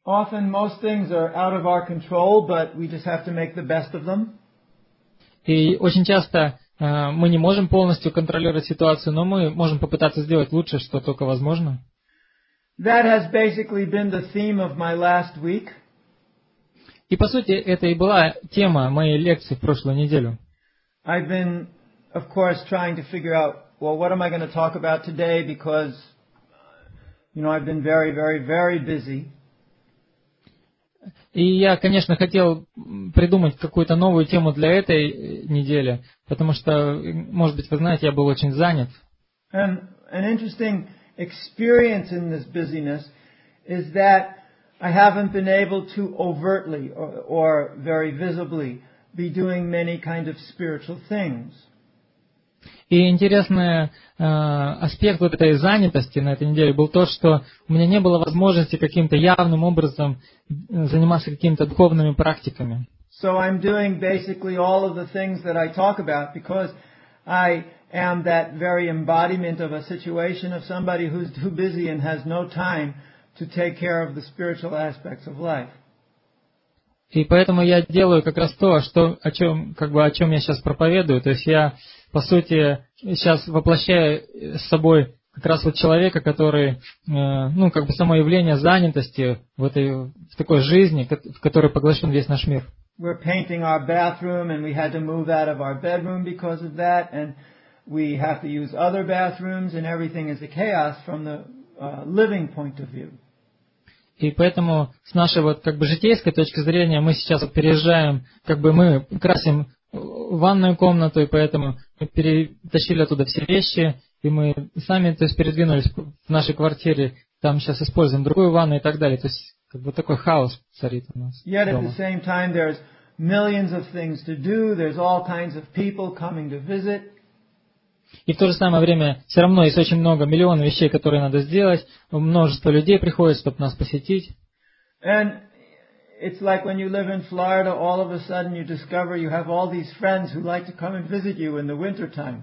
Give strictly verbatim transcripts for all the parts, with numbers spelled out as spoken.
often most things are out of our control, but we just have to make the best of them. И очень часто э, мы не можем полностью контролировать ситуацию, но мы можем попытаться сделать лучше, что только возможно. That has basically been the theme of my last week. И по сути это и была тема моей лекции в прошлую неделю. I've been, of course, trying to figure out, well, what am I going to talk about today? Because, you know, I've been very, very, very busy. И я, конечно, хотел придумать какую-то новую тему для этой недели, потому что, может быть, вы знаете, я был очень занят. And an interesting experience in this busyness is that I haven't been able to overtly or, or very visibly be doing many kind of spiritual things. И интересный э, аспект вот этой занятости на этой неделе был то, что у меня не было возможности каким-то явным образом заниматься какими-то духовными практиками. So I'm doing basically all of the things that I talk about because I am that very embodiment of a situation of somebody who's too busy and has no time to take care of the spiritual aspects of life. И поэтому я делаю как раз то, что, о чем, как бы, о чем я сейчас проповедую. То есть я, по сути, сейчас воплощаю с собой как раз вот человека, который, э, ну, как бы само явление занятости в этой, в такой жизни, в которой поглощен весь наш мир. We're painting our bathroom and we had to move out of our bedroom because of that, and we have to use other bathrooms and everything is a chaos from the uh, living point of view. И поэтому с нашей вот как бы житейской точки зрения мы сейчас вот переезжаем, как бы мы красим ванную комнату, и поэтому мы перетащили оттуда все вещи, и мы сами, то есть, передвинулись в нашей квартире, там сейчас используем другую ванну и так далее. То есть как бы такой хаос царит у нас Yet at дома. the same time there's millions of things to do, there's all kinds of people coming to visit. И в то же самое время все равно есть очень много, миллионов вещей, которые надо сделать. Множество людей приходит, чтобы нас посетить. And it's like when you live in Florida, all of a sudden you discover you have all these friends who like to come and visit you in the winter time.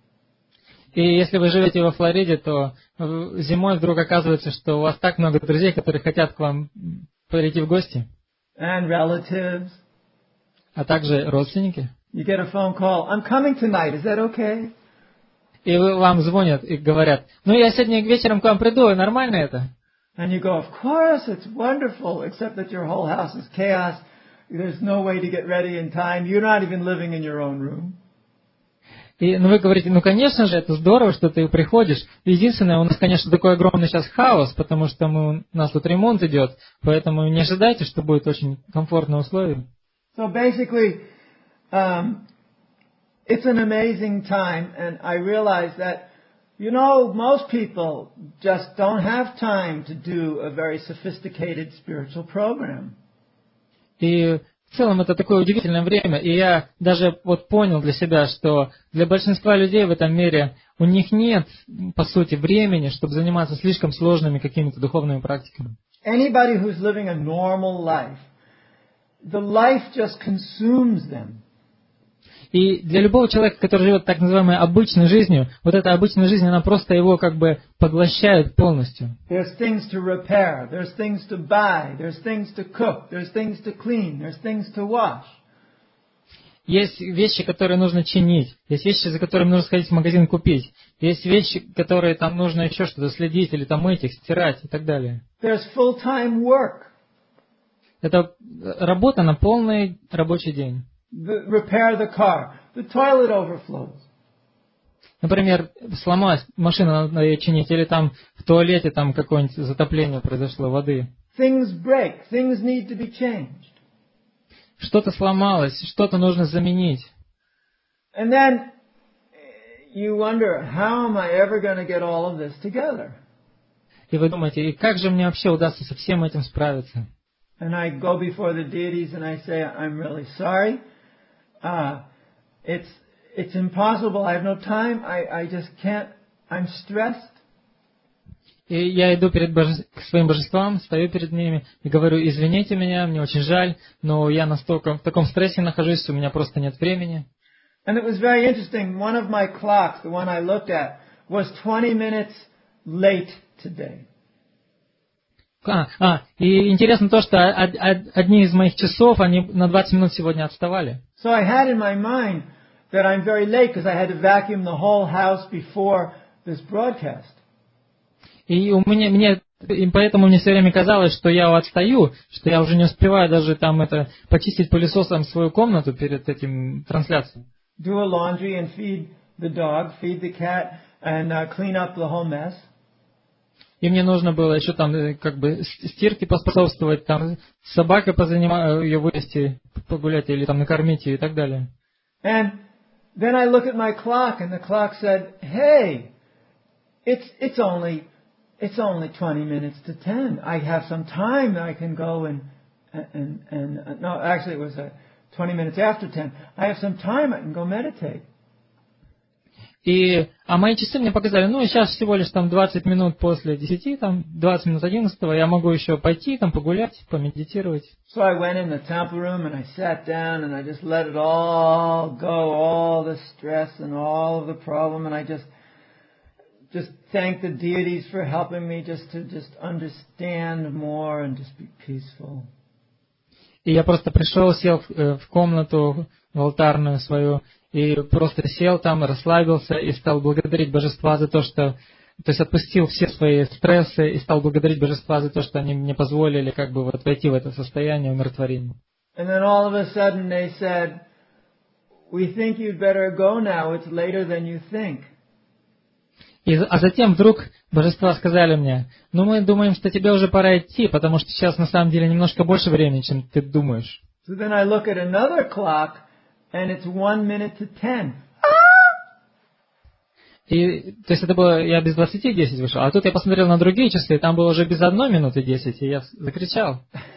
И если вы живете во Флориде, то зимой вдруг оказывается, что у вас так много друзей, которые хотят к вам прийти в гости. And relatives. А также родственники. You get a phone call, I'm coming tonight, is that okay? И вам звонят и говорят, ну я сегодня вечером к вам приду, нормально это? And you go, of course, it's wonderful, except that your whole house is chaos. There's no way to get ready in time. You're not even living in your own room. И ну, вы говорите, ну конечно же, это здорово, что ты приходишь. Единственное, у нас, конечно, такой огромный сейчас хаос, потому что мы, у нас тут ремонт идет, поэтому не ожидайте, что будет очень комфортные условия. So basically, um, it's an amazing time, and I realize that, you know, most people just don't have time to do a very sophisticated spiritual program. И в целом это такое удивительное время, и я даже вот понял для себя, что для большинства людей в этом мире у них нет, по сути, времени, чтобы заниматься слишком сложными какими-то духовными практиками. Anybody who's living a normal life, the life just consumes them. И для любого человека, который живет так называемой обычной жизнью, вот эта обычная жизнь, она просто его как бы поглощает полностью. There's things to repair, there's things to buy, there's things to cook, there's things to clean, there's things to wash. Есть вещи, которые нужно чинить, есть вещи, за которыми нужно сходить в магазин купить, есть вещи, которые там нужно еще что-то следить, или там мыть их, стирать и так далее. There's full-time work. Это работа на полный рабочий день. The, repair the car. The toilet overflows. Например, сломалась машина, надо ее чинить, или там в туалете там какое-нибудь затопление произошло воды. Things break. Things need to be changed. Что-то сломалось, что-то нужно заменить. And then you wonder, how am I ever going to get all of this together? И вы думаете, и как же мне вообще удастся со всем этим справиться? And I go before the deities and I say, I'm really sorry. Uh, it's it's impossible. I have no time. I, I just can't. I'm stressed. И я иду перед боже... к своим божествам, стою перед ними и говорю, извините меня, мне очень жаль, но я настолько в таком стрессе нахожусь, у меня просто нет времени. And it was very interesting. One of my clocks, the one I looked at, was twenty minutes late today. А, а, и интересно то, что од- од- одни из моих часов, они на двадцать минут сегодня отставали. So I had in my mind that I'm very late because I had to vacuum the whole house before this broadcast. И у меня, мне, и поэтому мне все время казалось, что я отстаю, что я уже не успеваю даже там это почистить пылесосом свою комнату перед этим трансляцией. Do a laundry and feed the dog, feed the cat, and uh, clean up the whole mess. И мне нужно было еще там э, как бы с- стирке поспособствовать, там с собакой позаниматься, ее вывести, погулять или там накормить ее и так далее. And then I look at my clock, and the clock said, "Hey, it's it's only it's only twenty minutes to ten. I have some time. I can go and and and uh, no, actually it was uh, twenty minutes after ten. I have some time. I can go meditate." И, а мои часы мне показали, ну, сейчас всего лишь там двадцать минут после десяти, там двадцать минут одиннадцатого, я могу еще пойти там погулять, помедитировать. So I went in the temple room and I sat down and I just let it all go, all the stress and all of the problem, and I just just thank the deities for helping me just to just understand more and just be peaceful. И я просто пришел, сел в, э, в комнату, в алтарную свою, и просто сел там, расслабился и стал благодарить божества за то, что, то есть отпустил все свои стрессы и стал благодарить божества за то, что они мне позволили как бы вот войти в это состояние умиротворения. And then all of a sudden they said, "We think you'd better go now. It's later than you think." И, а затем вдруг божества сказали мне, ну мы думаем, что тебе уже пора идти, потому что сейчас на самом деле немножко больше времени, чем ты думаешь. So then I look at another clock and it's one minute to ten. И, то есть это было, я без двадцати десять вышел, а тут я посмотрел на другие часы, и там было уже без одной минуты десять, и я закричал.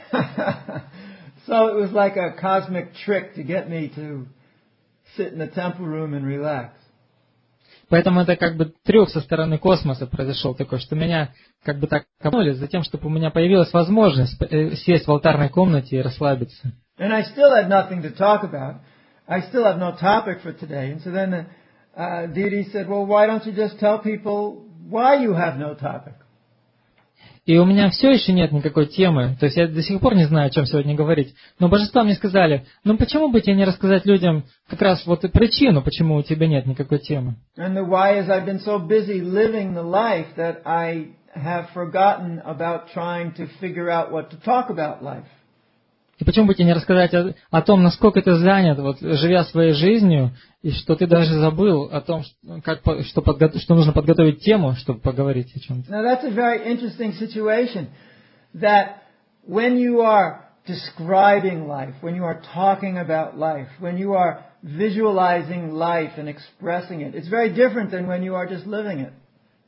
So it was like a cosmic trick to get me to sit in the temple room and relax. Поэтому это как бы трюк со стороны космоса произошел такой, что меня как бы так копнули, затем, чтобы у меня появилась возможность э, сесть в алтарной комнате и расслабиться. And I still had nothing to talk about. I still have no topic for today. And so then the uh, deity said, "Well, why don't you just tell people why you have no topic?" И у меня все еще нет никакой темы, то есть я до сих пор не знаю, о чем сегодня говорить. Но божества мне сказали, ну почему бы тебе не рассказать людям как раз вот и причину, почему у тебя нет никакой темы. And the why is I've been so busy living the life that I have forgotten about trying to figure out what to talk about life. И почему бы тебе не рассказать о, о том, насколько ты занят, вот, живя своей жизнью, и что ты даже забыл о том, что, как, что, подго- что нужно подготовить тему, чтобы поговорить о чем-то. Now that's a very interesting situation, that when you are describing life, when you are talking about life, when you are visualizing life and expressing it, it's very different than when you are just living it.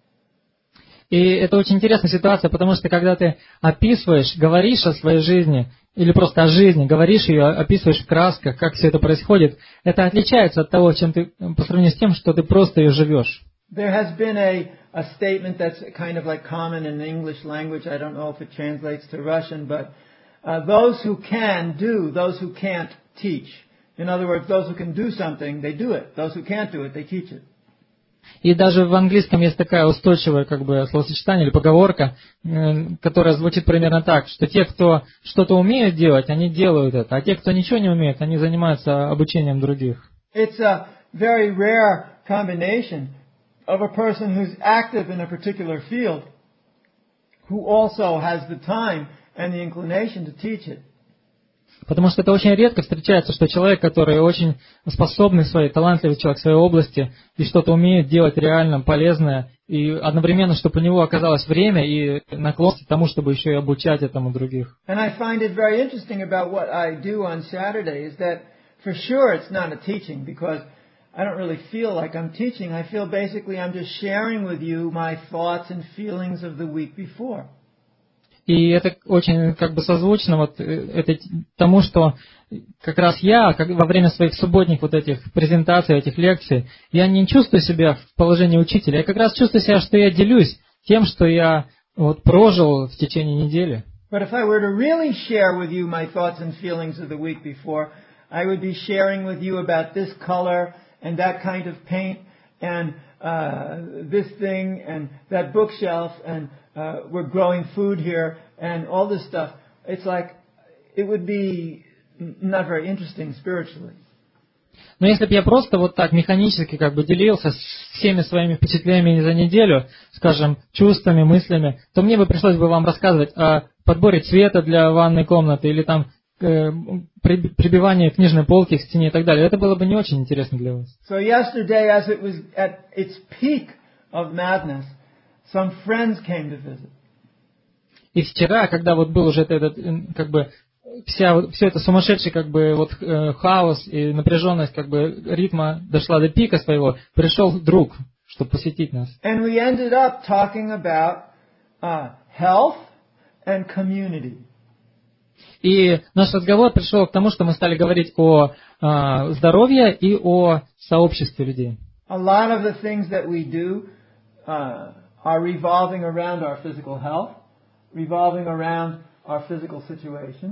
И это очень интересная ситуация, потому что когда ты описываешь, говоришь о своей жизни, или просто о жизни, говоришь ее, описываешь в красках, как все это происходит, это отличается от того, чем ты, по сравнению с тем, что ты просто ее живешь. There has been a, a statement that's kind of like common in the English language. I don't know if it translates to Russian, but uh, those who can do, those who can't teach. In other words, those who can do something, they do it. Those who can't do it, they teach it. И даже в английском есть такая устойчивая как бы словосочетание или поговорка, э, которая звучит примерно так, что те, кто что-то умеют делать, они делают это, а те, кто ничего не умеет, они занимаются обучением других. It's a very rare combination of a person who's active in a particular field who also has the time and the inclination to teach it. Потому что это очень редко встречается, что человек, который очень способный, своей, талантливый человек в своей области и что-то умеет делать реально полезное, и одновременно, чтобы у него оказалось время и наклонность к тому, чтобы еще и обучать этому других. And I find it very interesting about what I do on Saturday is that for sure it's not a teaching because I don't really feel like I'm teaching. I feel basically I'm just sharing with you my thoughts and feelings of the week before. И это очень как бы созвучно вот это, тому, что как раз я как, во время своих субботних вот этих презентаций, этих лекций, я не чувствую себя в положении учителя. Я как раз чувствую себя, что я делюсь тем, что я вот прожил в течение недели. But if I were to really share with you my thoughts and feelings of the week before, I would be sharing with you about this color and that kind of paint and uh, this thing and that bookshelf and uh, we're growing food here and all this stuff, it's like it would be not very interesting spiritually. Но если бы я просто вот так механически как бы делился всеми своими впечатлениями за неделю, скажем, чувствами, мыслями, то мне бы пришлось бы вам рассказывать о подборе цвета для ванной комнаты или там э, прибивании книжной полки к стене и так далее. Это было бы не очень интересно для вас. So yesterday, as it was at its peak of madness, some friends came to visit. И вчера, когда вот был уже этот, как бы, вся, все это сумасшедший, как бы, вот, э, хаос и напряженность, как бы, ритма дошла до пика своего, пришел друг, чтобы посетить нас. And we ended up talking about uh, health and community. И наш разговор пришел к тому, что мы стали говорить о э, здоровье и о сообществе людей. A lot of the things that we do uh, are revolving around our physical health, revolving around our physical situations.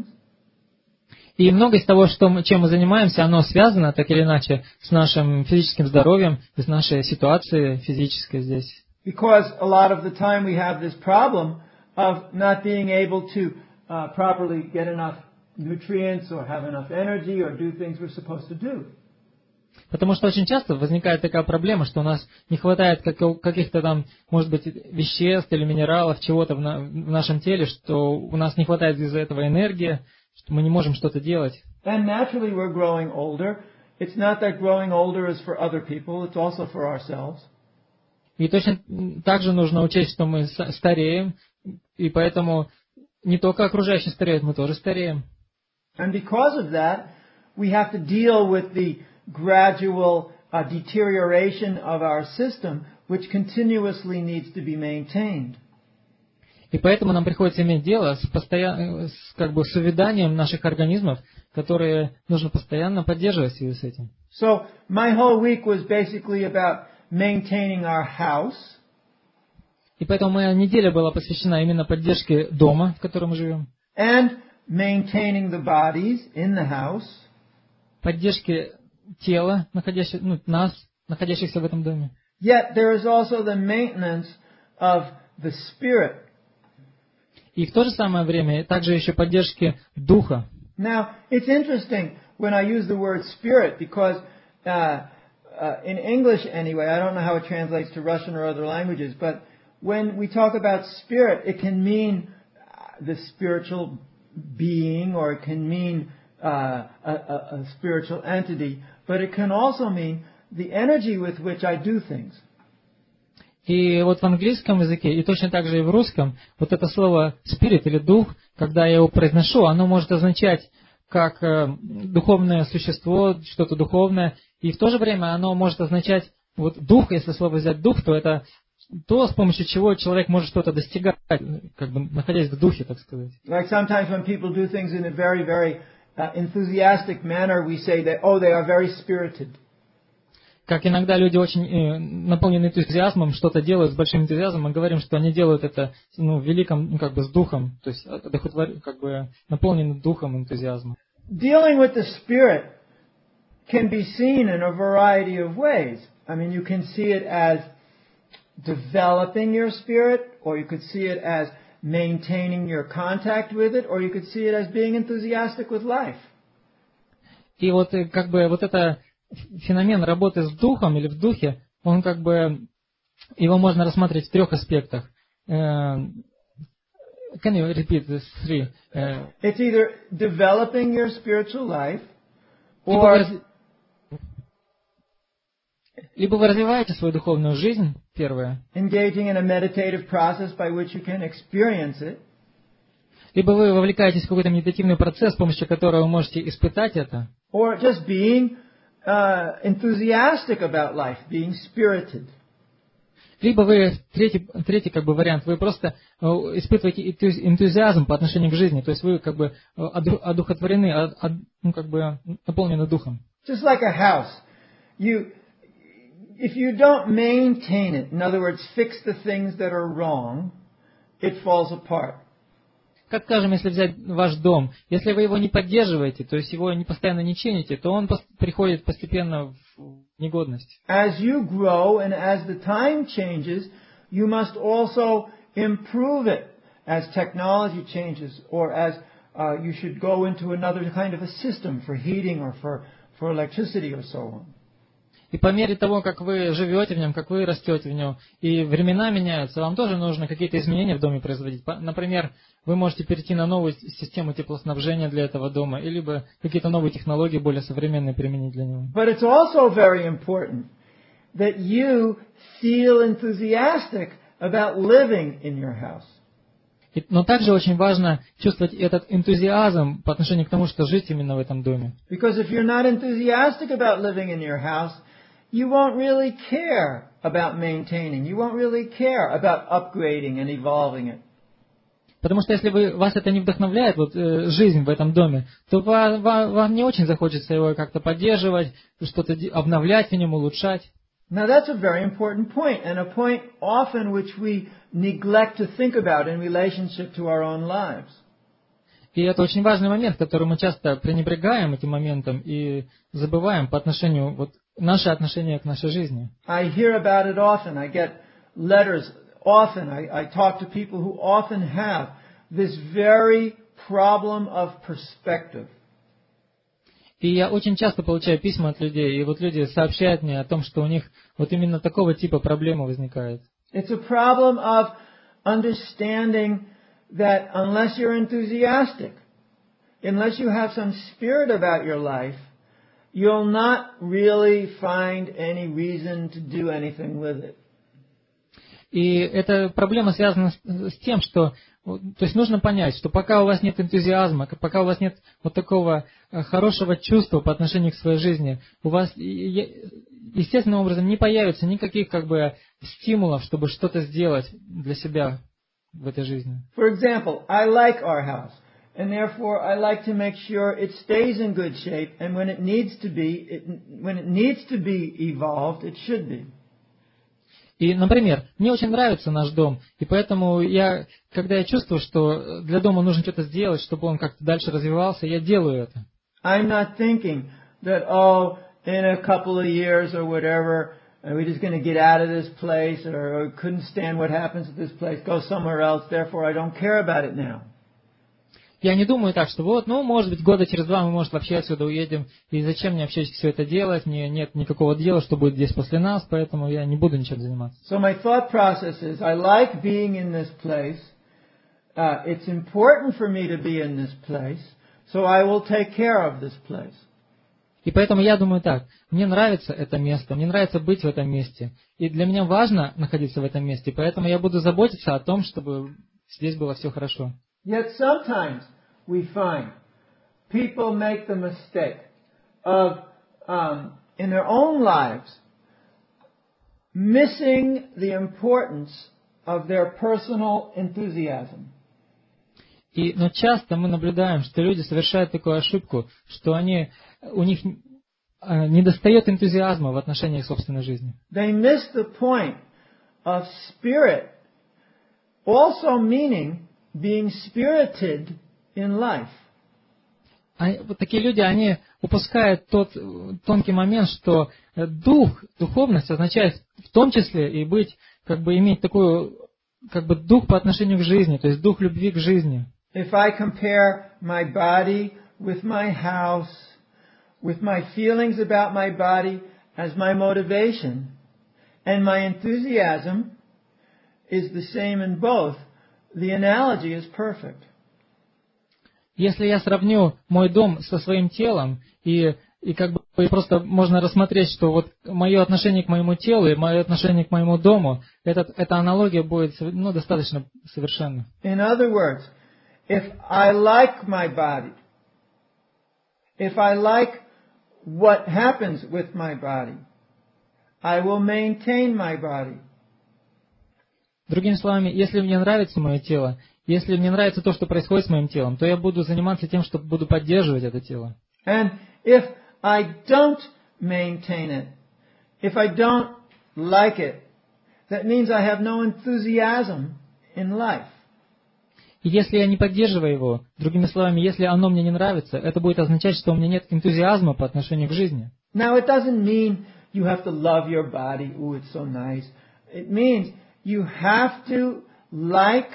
И много из того, что мы, чем мы занимаемся, оно связано, так или иначе, с нашим физическим здоровьем, с нашей ситуацией физической здесь. Because a lot of the time we have this problem of not being able to uh, properly get enough nutrients or have enough energy or do things we're supposed to do. Потому что очень часто возникает такая проблема, что у нас не хватает каких-то там, может быть, веществ или минералов, чего-то в, на, в нашем теле, что у нас не хватает из-за этого энергии, что мы не можем что-то делать. And naturally we're growing older. It's not that growing older is for other people, it's also for ourselves. И точно так же нужно учесть, что мы стареем, и поэтому не только окружающие стареют, мы тоже стареем. And because of that, we have to deal with the gradual uh, deterioration of our system, which continuously needs to be maintained. И поэтому нам приходится иметь дело с, постоянно, с, как бы, с увяданием наших организмов, которые нужно постоянно поддерживать в связи с этим. So my whole week was basically about maintaining our house. И поэтому моя неделя была посвящена именно поддержке дома, в котором мы живем. And maintaining the bodies in the house. Поддержке тела, находящих, ну, нас, находящихся в этом доме. Yet there is also the maintenance of the spirit. И в то же самое время также еще поддержки духа. Now, it's interesting when I use the word spirit because uh, uh, in English anyway, I don't know how it translates to Russian or other languages, but when we talk about spirit, it can mean the spiritual being or it can mean uh, a, a, a spiritual entity, but it can also mean the energy with which I do things. И вот в английском языке, и точно так же и в русском, вот это слово «спирит» или «дух», когда я его произношу, оно может означать как э, духовное существо, что-то духовное, и в то же время оно может означать, вот дух, если слово взять «дух», то это то, с помощью чего человек может что-то достигать, как бы находясь в духе, так сказать. Like sometimes when people do things in a very, very uh, enthusiastic manner, we say that, oh, they are very spirited. Как иногда люди очень э, наполнены энтузиазмом, что-то делают с большим энтузиазмом, мы говорим, что они делают это, ну, в великом, ну, как бы с духом, то есть как бы наполнены духом энтузиазма. Dealing with the spirit can be seen in a variety of ways. I mean, you can see it as developing your spirit, or you could see it as maintaining your contact with it, or you could see it as being enthusiastic with life. И вот как бы вот это феномен работы с духом или в духе, он как бы, его можно рассматривать в трех аспектах. Uh, can you repeat this three? Uh, it's either developing your spiritual life, or... Либо вы развиваете свою духовную жизнь, первое. Engaging in a meditative process by which you can experience it. Либо вы вовлекаетесь в какой-то медитативный процесс, с помощью которого вы можете испытать это. Or just being uh, enthusiastic about life, being spirited. Либо вы, третий, третий как бы вариант, вы просто испытываете энтузиазм по отношению к жизни, то есть вы как бы одухотворены, ну, как бы наполнены духом. Just like a house. You, if you don't maintain it, in other words, fix the things that are wrong, it falls apart. Как, скажем, если взять ваш дом, если вы его не поддерживаете, то есть его не постоянно не чините, то он приходит постепенно в негодность. As you grow and as the time changes, you must also improve it as technology changes, or as uh, you should go into another kind of a system for heating or for, for electricity or so on. И по мере того, как вы живете в нем, как вы растете в нем, и времена меняются, вам тоже нужно какие-то изменения в доме производить. Например, вы можете перейти на новую систему теплоснабжения для этого дома, или какие-то новые технологии более современные применить для него. But it's also very important that you feel enthusiastic about living in your house. Но также очень важно чувствовать этот энтузиазм по отношению к тому, что жить именно в этом доме. Because if you're not enthusiastic about living in your house, you won't really care about maintaining. You won't really care about upgrading and evolving it. Потому что если вы, вас это не вдохновляет, вот, э, жизнь в этом доме, то вам, вам не очень захочется его как-то поддерживать, что-то обновлять в нем, улучшать. Now that's a very important point, and a point often which we neglect to think about in relationship to our own lives. И это очень важный момент, который мы часто пренебрегаем этим моментом и забываем по отношению, вот, наше отношение к нашей жизни. I hear about it often. I get letters often. I, I talk to people who often have this very problem of perspective. И я очень часто получаю письма от людей, и вот люди сообщают мне о том, что у них вот именно такого типа проблемы возникают. It's a problem of understanding that unless you're enthusiastic, unless you have some spirit about your life, you'll not really find any reason to do anything with it. И эта проблема связана с, с тем, что, то есть нужно понять, что пока у вас нет энтузиазма, пока у вас нет вот такого хорошего чувства по отношению к своей жизни, у вас естественным образом не появится никаких как бы стимулов, чтобы что-то сделать для себя в этой жизни. For example, I like our house, and therefore I like to make sure it stays in good shape, and when it needs to be, it, when it needs to be evolved, it should be. И, например, мне очень нравится наш дом, и поэтому я, когда я чувствую, что для дома нужно что-то сделать, чтобы он как-то дальше развивался, я делаю это. I'm not thinking that, oh, in a couple of years or whatever, we're just going to get out of this place, or, or couldn't stand what happens at this place, go somewhere else, therefore I don't care about it now. Я не думаю так, что вот, ну, может быть, года через два мы, может, вообще отсюда уедем, и зачем мне вообще все это делать, мне нет никакого дела, что будет здесь после нас, поэтому я не буду ничем заниматься. So my thought process is, I like being in this place, uh, it's important for me to be in this place, so I will take care of this place. И поэтому я думаю так, мне нравится это место, мне нравится быть в этом месте, и для меня важно находиться в этом месте, поэтому я буду заботиться о том, чтобы здесь было все хорошо. Yet sometimes we find people make the mistake of, um, in their own lives, missing the importance of their personal enthusiasm. И, но часто мы наблюдаем, что люди совершают такую ошибку, что они, у них э, недостает энтузиазма в отношении их собственной жизни. They miss the point of spirit, also meaning being spirited in life. А, вот такие люди, они упускают тот тонкий момент, что дух, духовность означает в том числе и быть, как бы иметь такую, как бы дух по отношению к жизни, то есть дух любви к жизни. If I compare my body with my house, with my feelings about my body as my motivation, and my enthusiasm is the same in both, the analogy is perfect. Если я сравню мой дом со своим телом, и, и как бы и просто можно рассмотреть, что вот мое отношение к моему телу и мое отношение к моему дому, этот, эта аналогия будет ну, достаточно совершенна. In other words, if I like my body, if I like what happens with my body, I will maintain my body. Другими словами, если мне нравится мое тело, если мне нравится то, что происходит с моим телом, то я буду заниматься тем, что буду поддерживать это тело. And if I don't maintain it, if I don't like it, that means I have no enthusiasm in life. И если я не поддерживаю его, другими словами, если оно мне не нравится, это будет означать, что у меня нет энтузиазма по отношению к жизни. Now it doesn't mean you have to love your body. Ooh, it's so nice. It means you have to like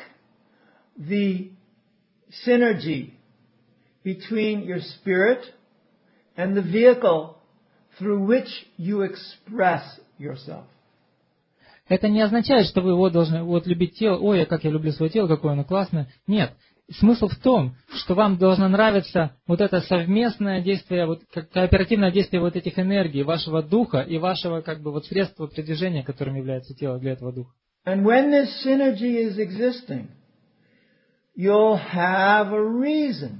the synergy between your spirit and the vehicle through which you express yourself. Это не означает, что вы вот должны вот любить тело. Ой, как я люблю свое тело, какое оно классное. Нет. Смысл в том, что вам должно нравиться вот это совместное действие, вот кооперативное действие вот этих энергий, вашего духа и вашего как бы вот средства передвижения, которым является тело для этого духа. And when this synergy is existing, you'll have a reason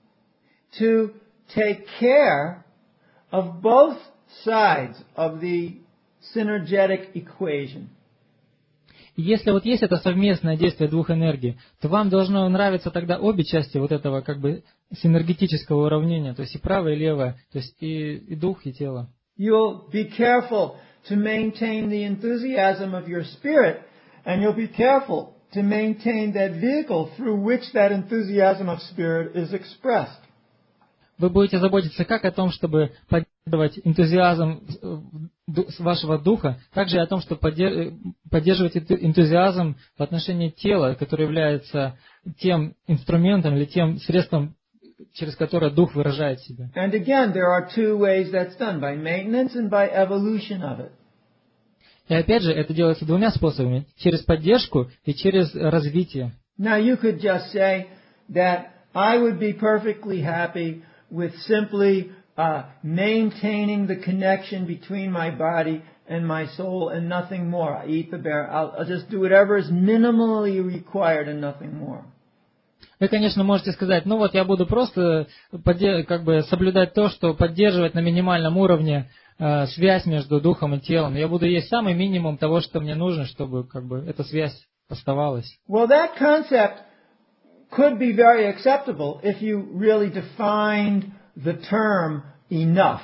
to take care of both sides of the synergetic equation. И если вот есть это совместное действие двух энергий, то вам должно нравиться тогда обе части вот этого как бы синергетического уравнения, то есть и правое, и левое, то есть и, и дух, и тело. You'll be careful to maintain the enthusiasm of your spirit, and you'll be careful to maintain that vehicle through which that enthusiasm of spirit is expressed. Вы будете заботиться как о том, чтобы поддерживать энтузиазм вашего духа, также и о том, чтобы поддерживать энтузиазм в отношении тела, который является тем инструментом или тем средством, через которое дух выражает себя. And again, there are two ways that's done, by maintenance and by evolution of it. И опять же, это делается двумя способами, через поддержку и через развитие. Now you could just say that I would be perfectly happy with simply uh, maintaining the connection between my body and my soul and nothing more. I eat the bear. I'll, I'll just do whatever is minimally required and nothing more. Вы, конечно, можете сказать, ну вот я буду просто как бы соблюдать то, что поддерживать на минимальном уровне э, связь между духом и телом. Я буду есть самый минимум того, что мне нужно, чтобы как бы эта связь оставалась. Well, that concept could be very acceptable if you really defined the term enough.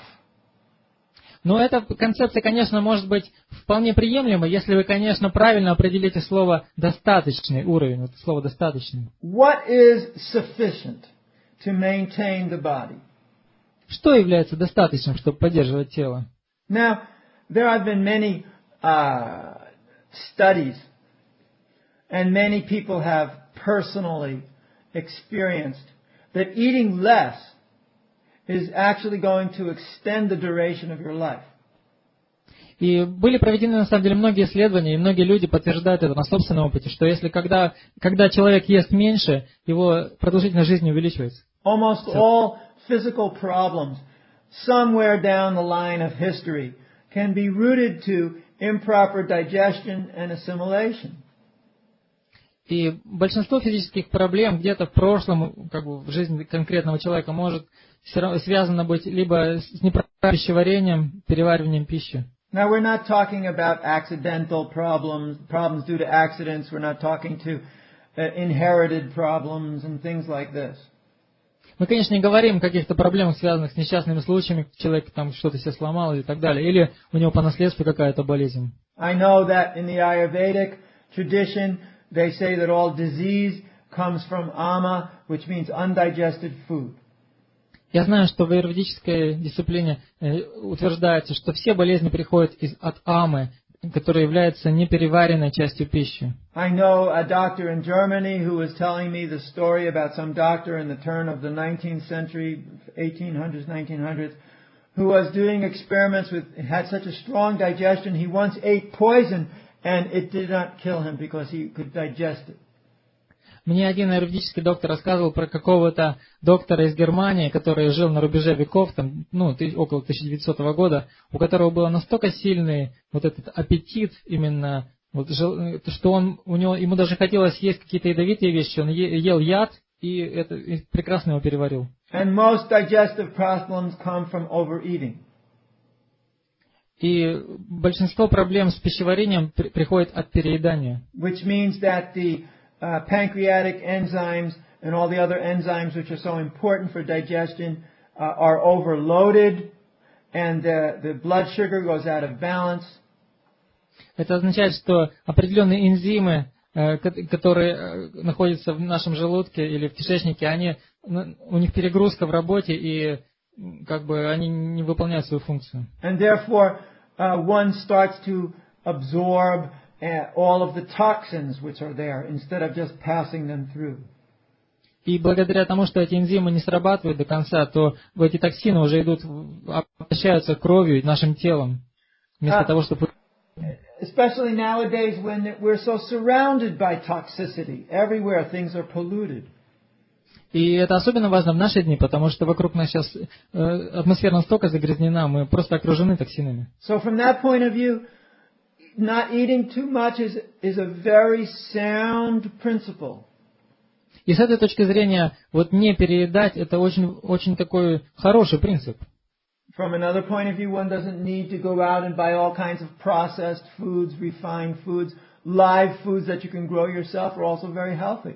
Но эта концепция, конечно, может быть вполне приемлема, если вы, конечно, правильно определите слово «достаточный» уровень, вот слово «достаточный». What is sufficient to maintain the body? Что является достаточным, чтобы поддерживать тело? Now, there have been many uh, studies, and many people have personally experienced that eating less is actually going to extend the duration of your life. И были проведены, на самом деле, многие исследования, и многие люди подтверждают это на собственном опыте, что если когда, когда человек ест меньше, его продолжительность жизни увеличивается. Almost all physical problems somewhere down the line of history can be rooted to improper digestion and assimilation. И большинство физических проблем где-то в прошлом, как бы в жизни конкретного человека, может связано быть либо с неправильным пищеварением, перевариванием пищи. Now we're not talking about accidental problems, problems due to accidents. We're not talking to uh, inherited problems and things like this. Мы, конечно, не говорим о каких-то проблемах, связанных с несчастными случаями, человек там что-то себе сломал и так далее, или у него по наследству какая-то болезнь. I know that in the Ayurvedic tradition, they say that all disease comes from ama, which means undigested food. Я знаю, что в аюрведической дисциплине э, утверждается, что все болезни приходят из, от амы, которая является непереваренной частью пищи. I know a doctor in Germany who was telling me the story about some doctor in the turn of the nineteenth century, eighteen hundreds, nineteen hundreds, who was doing experiments with, had such a strong digestion, he once ate poison and it did not kill him because he could digest it. Мне один аюрведический доктор рассказывал про какого-то доктора из Германии, который жил на рубеже веков, там, ну, около тысяча девятисотого года, у которого был настолько сильный вот этот аппетит именно, вот, что он, у него, ему даже хотелось есть какие-то ядовитые вещи, он ел яд и это и прекрасно его переварил. And most digestive problems come from overeating. И большинство проблем с пищеварением при, приходит от переедания. Which means that the Uh, pancreatic enzymes and all the other enzymes which are so important for digestion uh, are overloaded and uh, the blood sugar goes out of balance. Это означает, что определенные энзимы, которые находятся в нашем желудке или в кишечнике, они, у них перегрузка в работе и как бы они не выполняют свою функцию. And therefore uh, one starts to absorb uh, all of the toxins which are there instead of just passing them through. И благодаря тому, что эти энзимы не срабатывают до конца, то эти токсины уже идут, обращаются кровью, нашим телом, вместо uh, того, чтобы... Especially nowadays when we're so surrounded by toxicity. Everywhere things are polluted. И это особенно важно в наши дни, потому что вокруг нас сейчас э, атмосфера настолько загрязнена, мы просто окружены токсинами. So from that point of view, not eating too much is, is a very sound principle. И с этой точки зрения, вот не переедать, это очень, очень такой хороший принцип. From another point of view, one doesn't need to go out and buy all kinds of processed foods, refined foods. Live foods that you can grow yourself are also very healthy.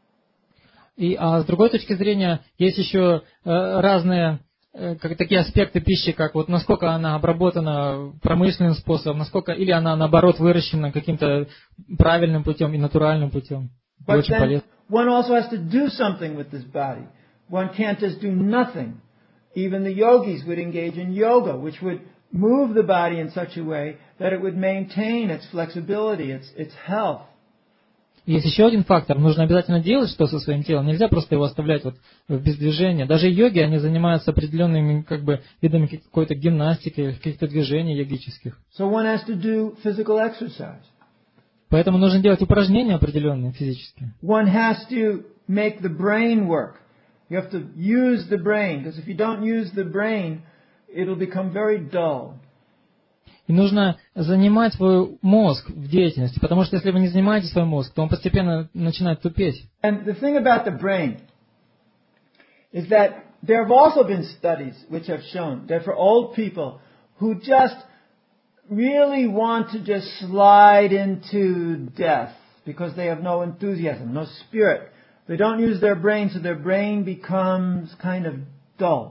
И а с другой точки зрения, есть еще э, разные э, как, такие аспекты пищи, как вот насколько она обработана промышленным способом, насколько или она наоборот выращена каким-то правильным путем и натуральным путем. И But очень then полезно. one also has to do something with this body. One can't just do nothing. Even the yogis would engage in yoga, which would move the body in such a way that it would maintain its flexibility, its, its health. Есть еще один фактор. Нужно обязательно делать что со своим телом. Нельзя просто его оставлять вот без движения. Даже йоги, они занимаются определенными как бы, видами какой-то гимнастики, каких-то движений йогических. So one has to do physical exercise. Поэтому нужно делать упражнения определенные физические. One has to make the brain work. You have to use the brain, because if you don't use the brain, it'll become very dull. И нужно занимать свой мозг в деятельности, потому что если вы не занимаете свой мозг, то он постепенно начинает тупеть. And the thing about the brain is that there have also been studies which have shown that for old people who just really want to just slide into death because they have no enthusiasm, no spirit, they don't use their brain, so their brain becomes kind of dull.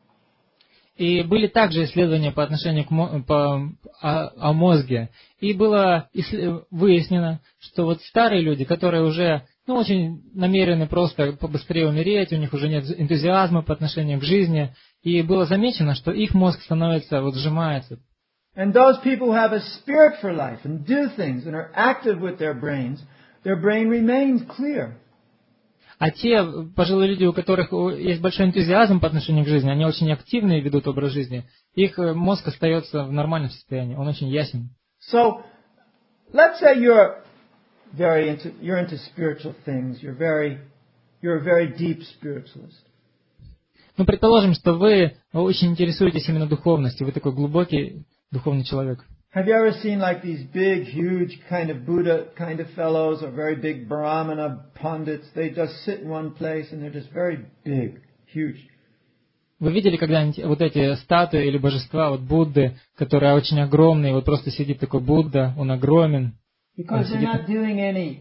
И были также исследования по отношению к мо- по, о, о мозге. И было исслед- выяснено, что вот старые люди, которые уже ну, очень намерены просто побыстрее умереть, у них уже нет энтузиазма по отношению к жизни, и было замечено, что их мозг становится, вот сжимается. And those people who have a spirit for life and do things and are active with their brains, their brain remains clear. А те пожилые люди, у которых есть большой энтузиазм по отношению к жизни, они очень активны и ведут образ жизни, их мозг остается в нормальном состоянии, он очень ясен. So, let's say you're very into, you're into spiritual things, you're very, you're a very deep spiritualist. Ну, предположим, что вы очень интересуетесь именно духовностью, вы такой глубокий духовный человек. Have you ever seen like these big, huge kind of Buddha kind of fellows or very big Brahmana pundits? They just sit in one place and they're just very big, huge. Вы видели когда-нибудь вот эти статуи или божества, вот Будды, которые очень огромные, вот просто сидит такой Будда, он огромен. Because they're not doing any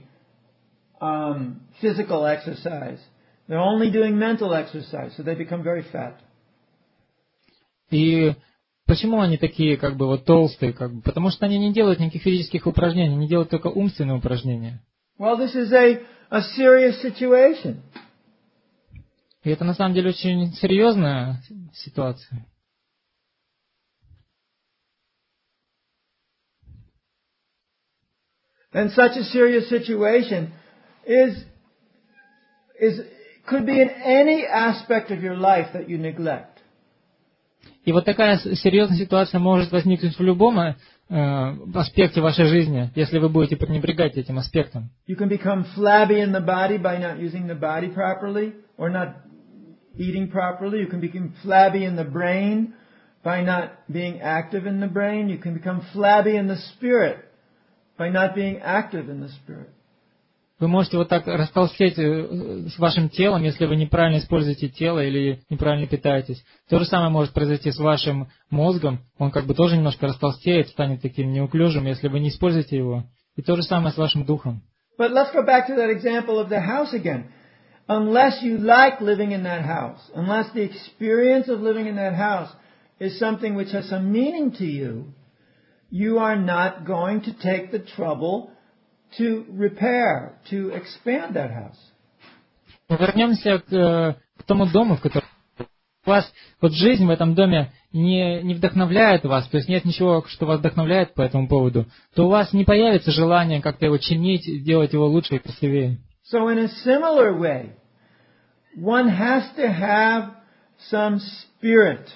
um, physical exercise. They're only doing mental exercise, so they become very fat. И почему они такие, как бы, вот толстые, как бы? Потому что они не делают никаких физических упражнений, они делают только умственные упражнения. Well, this is a, a serious situation. И это на самом деле очень серьезная ситуация. And such a serious situation is, is, could be in any aspect of your life that you neglect. И вот такая серьезная ситуация может возникнуть в любом э, аспекте вашей жизни, если вы будете пренебрегать этим аспектом. You can become flabby in the body by not using the body properly or not eating properly. You can become flabby in the brain by not being active in the brain. You can become flabby in the spirit by not being active in the spirit. Вы можете вот так растолстеть с вашим телом, если вы неправильно используете тело или неправильно питаетесь. То же самое может произойти с вашим мозгом. Он как бы тоже немножко растолстеет, станет таким неуклюжим, если вы не используете его. И то же самое с вашим духом. But let's go back to that example of the house again. Unless you like living in that house, unless the experience of living in that house is something which has some meaning to you, you are not going to take the trouble to repair, to expand that house. Вернемся к, к тому дому, в котором у вас вот жизнь в этом доме не, не вдохновляет вас, то есть нет ничего, что вас вдохновляет по этому поводу, то у вас не появится желание как-то его чинить, делать его лучше и красивее. So in a similar way, one has to have some spirit.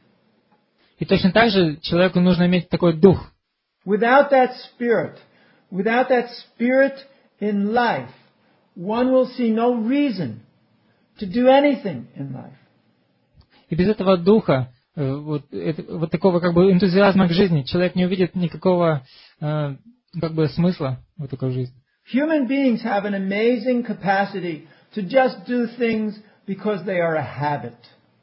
И точно так же человеку нужно иметь такой дух. Without that spirit, without that spirit in life, one will see no reason to do anything in life. И без этого духа, вот, это, вот такого как бы энтузиазма к жизни, человек не увидит никакого э, как бы смысла в такой жизни. Human beings have an amazing capacity to just do things because they are a habit.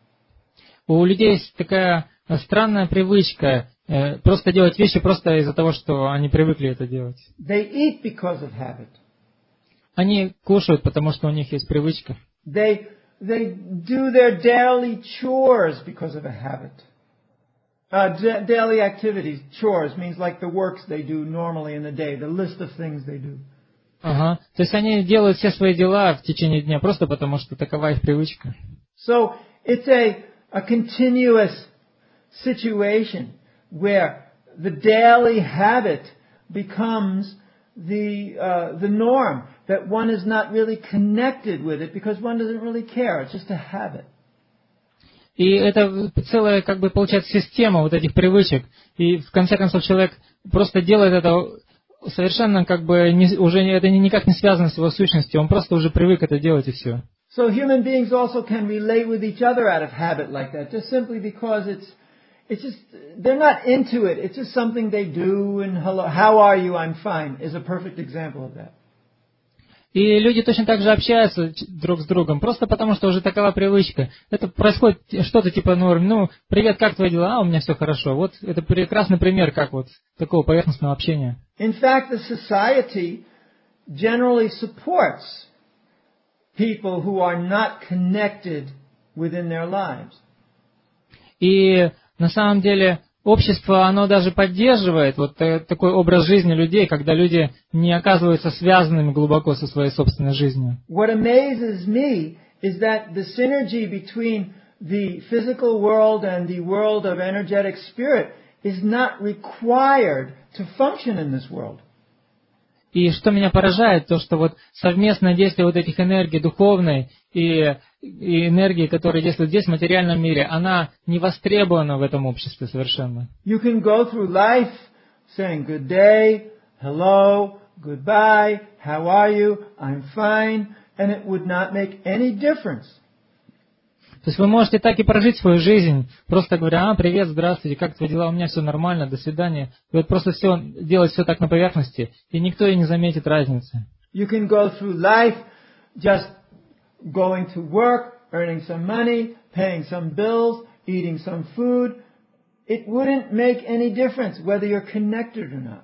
У людей есть такая странная привычка э, просто делать вещи просто из-за того, что они привыкли это делать. They eat because of habit. Они кушают, потому что у них есть привычка. They they do their daily chores because of a habit. Uh, d- daily activities, chores means like the works they do normally in the day, the list of things they do. Ага. То есть они делают все свои дела в течение дня просто потому, что такова их привычка. So it's a a continuous situation where the daily habit becomes the uh, the norm, that one is not really connected with it because one doesn't really care. It's just a habit. И это целая, как бы, получается, система вот этих привычек. И в конце концов человек просто делает это совершенно, как бы, не, уже это никак не связано с его сущностью. Он просто уже привык это делать и все. So human beings also can relate with each other out of habit like that, just simply because it's it's just they're not into it. It's just something they do. And hello, how are you? I'm fine is a perfect example of that. И люди точно так же общаются друг с другом, просто потому что уже такова привычка. Это происходит что-то типа, ну, ну, привет, как твои дела? А, у меня все хорошо. Вот это прекрасный пример, как вот такого поверхностного общения. In fact, the society generally supports people who are not connected within their lives. И на самом деле общество, оно даже поддерживает вот такой образ жизни людей, когда люди не оказываются связанными глубоко со своей собственной жизнью. What amazes me is that the synergy between the physical world and the world of energetic spirit is not required to function in this world. И что меня поражает, то что вот совместное действие вот этих энергий духовной и, и энергии, которые действуют здесь, в материальном мире, она не востребована в этом обществе совершенно. You can go through life saying good day, hello, goodbye, how are you, I'm fine, and it would not make any difference. То есть вы можете так и прожить свою жизнь, просто говоря, а, привет, здравствуйте, как твои дела, у меня все нормально, до свидания. И вот просто все, делать все так на поверхности, и никто и не заметит разницы. You can go through life just going to work, earning some money, paying some bills, eating some food. It wouldn't make any difference whether you're connected or not.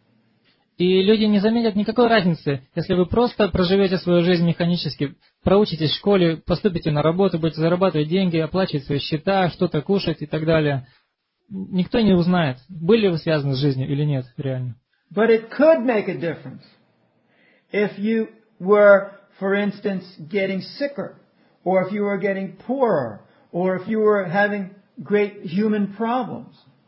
И люди не заметят никакой разницы, если вы просто проживете свою жизнь механически, проучитесь в школе, поступите на работу, будете зарабатывать деньги, оплачивать свои счета, что-то кушать и так далее. Никто не узнает, были вы связаны с жизнью или нет, реально. But it could make a difference if you were, for instance, getting sicker, or if you were getting poorer, or if you were having great human problems.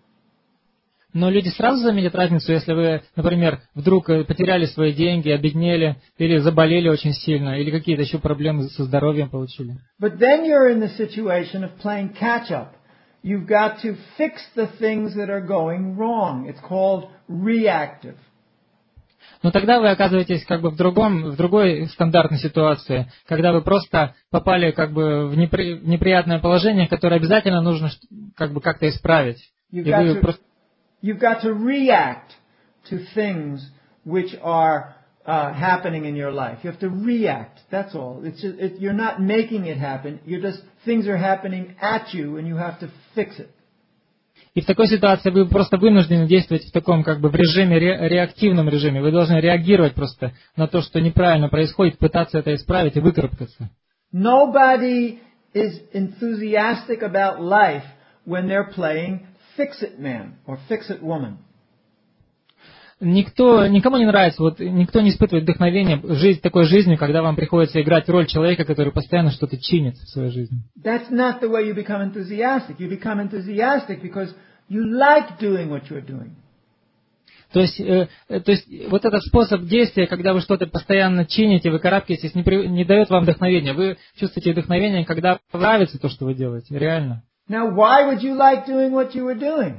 Но люди сразу заметят разницу, если вы, например, вдруг потеряли свои деньги, обеднели, или заболели очень сильно, или какие-то еще проблемы со здоровьем получили. But then you're in the situation of playing catch up. You've got to fix the things that are going wrong. It's called reactive. Но тогда вы оказываетесь как бы в другом, в другой стандартной ситуации, когда вы просто попали как бы в, непри, в неприятное положение, которое обязательно нужно как бы как-то исправить. И вы просто... You've got to react to things which are uh, happening in your life. You have to react. That's all. It's just, it, you're not making it happen. You're just things are happening at you, and you have to fix it. И в такой ситуации вы просто вынуждены действовать в таком как бы в режиме ре, реактивном режиме. Вы должны реагировать просто на то, что неправильно происходит, пытаться это исправить и выкарабкаться. Nobody is enthusiastic about life when they're playing Fix-It Man or Fix-It Woman. никто, никому не нравится, вот никто не испытывает вдохновения жить такой жизнью, когда вам приходится играть роль человека, который постоянно что-то чинит в своей жизни. That's not the way you become enthusiastic. You become enthusiastic because you like doing what you're doing. То есть, э, то есть вот этот способ действия, когда вы что-то постоянно чините, вы карабкаетесь, не, при, не дает вам вдохновения. Вы чувствуете вдохновение, когда вам нравится то, что вы делаете, реально. Now, why would you like doing what you were doing?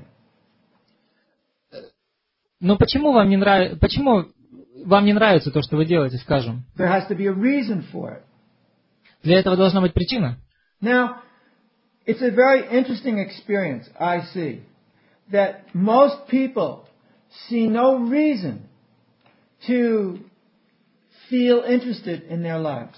Но почему вам не нравится, почему вам не нравится то, что вы делаете, скажем? There has to be a reason for it. Для этого должна быть причина. Now, it's a very interesting experience, I see, that most people see no reason to feel interested in their lives.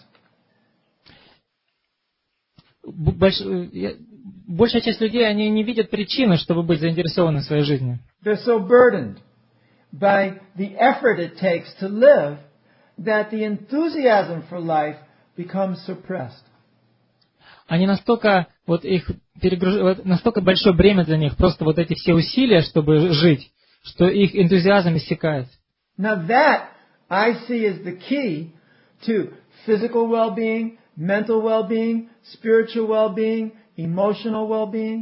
Больш... Большая часть людей, они не видят причины, чтобы быть заинтересованы в своей жизни. They're so burdened by the effort it takes to live that the enthusiasm for life becomes suppressed. Они настолько, вот их перегруж... вот настолько большое бремя для них, просто вот эти все усилия, чтобы жить, что их энтузиазм иссякает. Now that I see as the key to physical well-being, mental well-being, spiritual well-being, emotional well-being.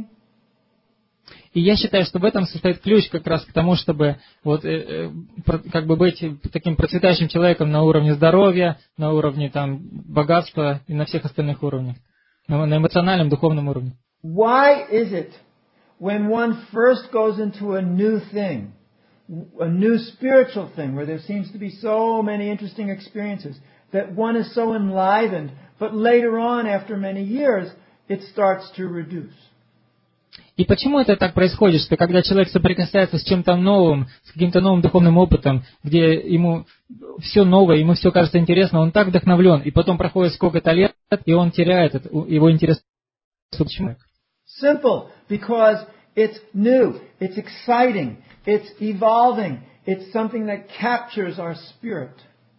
И я считаю, что в этом состоит ключ как раз к тому, чтобы вот, э, э, как бы быть таким процветающим человеком на уровне здоровья, на уровне там, богатства и на всех остальных уровнях, на, на эмоциональном, духовном уровне. Why is it when one first goes into a new thing, a new spiritual thing where there seems to be so many interesting experiences, that one is so enlivened, but later on, after many years, it starts to reduce? И почему это так происходит, что когда человек соприкасается с чем-то новым, с каким-то новым духовным опытом, где ему все новое, ему все кажется интересно, он так вдохновлен, и потом проходит сколько-то лет, и он теряет это, его интерес. Почему? Simple, because it's new, it's exciting, it's evolving, it's something that captures our spirit.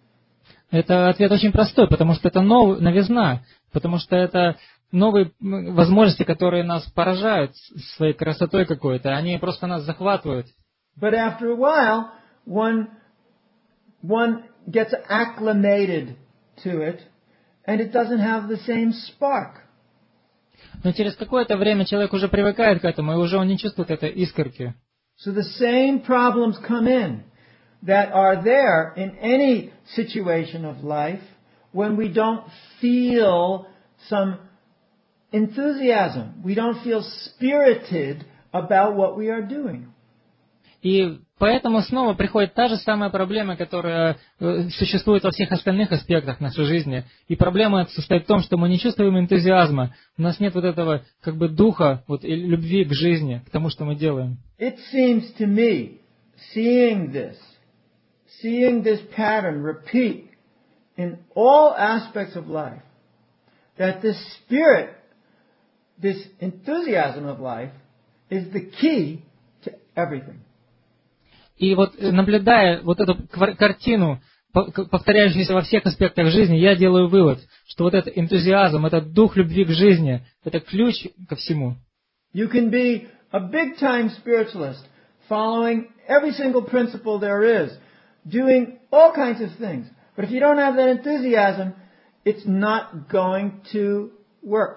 Это ответ очень простой, потому что это нов... новизна, потому что это новые возможности, которые нас поражают своей красотой какой-то, они просто нас захватывают. But after a while, one, one gets acclimated to it, and it doesn't have the same spark. Но через какое-то время человек уже привыкает к этому, и уже он не чувствует этой искорки. So the same problems come in that are there in any situation of life when we don't feel some enthusiasm. We don't feel spirited about what we are doing. И поэтому снова приходит та же самая проблема, которая существует во всех остальных аспектах нашей жизни. И проблема состоит в том, что мы не чувствуем энтузиазма. У нас нет вот этого как бы духа, вот, и любви к жизни, к тому, что мы делаем. It seems to me, seeing this, seeing this pattern repeat in all aspects of life, that this spirit, this enthusiasm of life is the key to everything. И вот наблюдая вот эту картину, повторяющуюся во всех аспектах жизни, я делаю вывод, что вот этот энтузиазм, этот дух любви к жизни, это ключ ко всему. You can be a big-time spiritualist, following every single principle there is, doing all kinds of things. But if you don't have that enthusiasm, it's not going to work.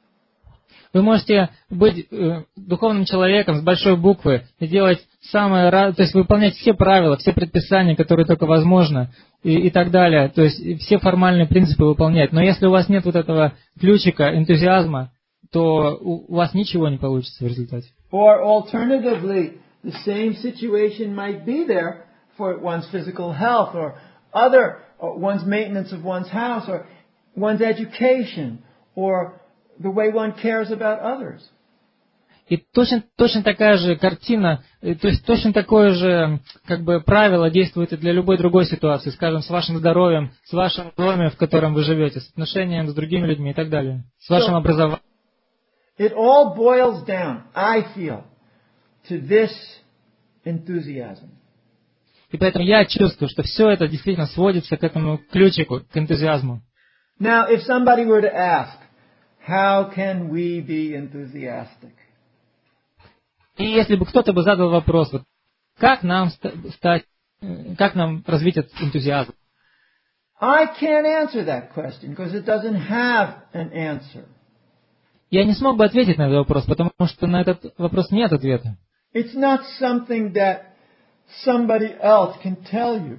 Вы можете быть э, духовным человеком с большой буквы и делать самое, то есть выполнять все правила, все предписания, которые только возможно, и, и так далее. То есть все формальные принципы выполнять. Но если у вас нет вот этого ключика, энтузиазма, то у, у вас ничего не получится в результате. Or alternatively, the same situation might be there for one's physical health, or other, or one's maintenance of one's house, or one's education, or the way one cares about others. И точно, точно такая же картина, то есть точно такое же как бы правило действует и для любой другой ситуации, скажем, с вашим здоровьем, с вашим домом, в котором вы живете, с отношением с другими людьми и так далее, с вашим образованием. It all boils down, I feel, to this enthusiasm. И поэтому я чувствую, что все это действительно сводится к этому ключику, к энтузиазму. Now, if somebody were to ask, how can we be enthusiastic? И если бы кто-то бы задал вопрос, вот, как нам ст- стать как нам развить этот энтузиазм? I can't answer that question because it doesn't have an answer. Я не смог бы ответить на этот вопрос, потому что на этот вопрос нет ответа. It's not something that somebody else can tell you.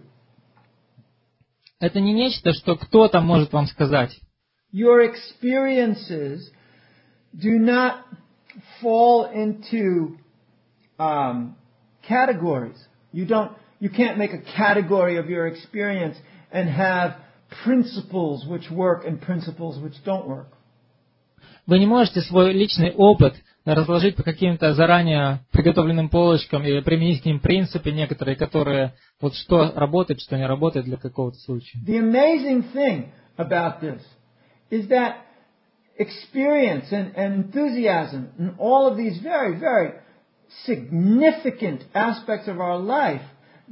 Это не нечто, что кто-то может вам сказать. Your experiences do not fall into um, categories. You don't. You can't make a category of your experience and have principles which work and principles which don't work. Вы не можете свой личный опыт разложить по каким-то заранее приготовленным полочкам или применить к ним принципы некоторые, которые вот что работает, что не работает для какого-то случая. The amazing thing about this is that experience and, and enthusiasm and all of these very, very significant aspects of our life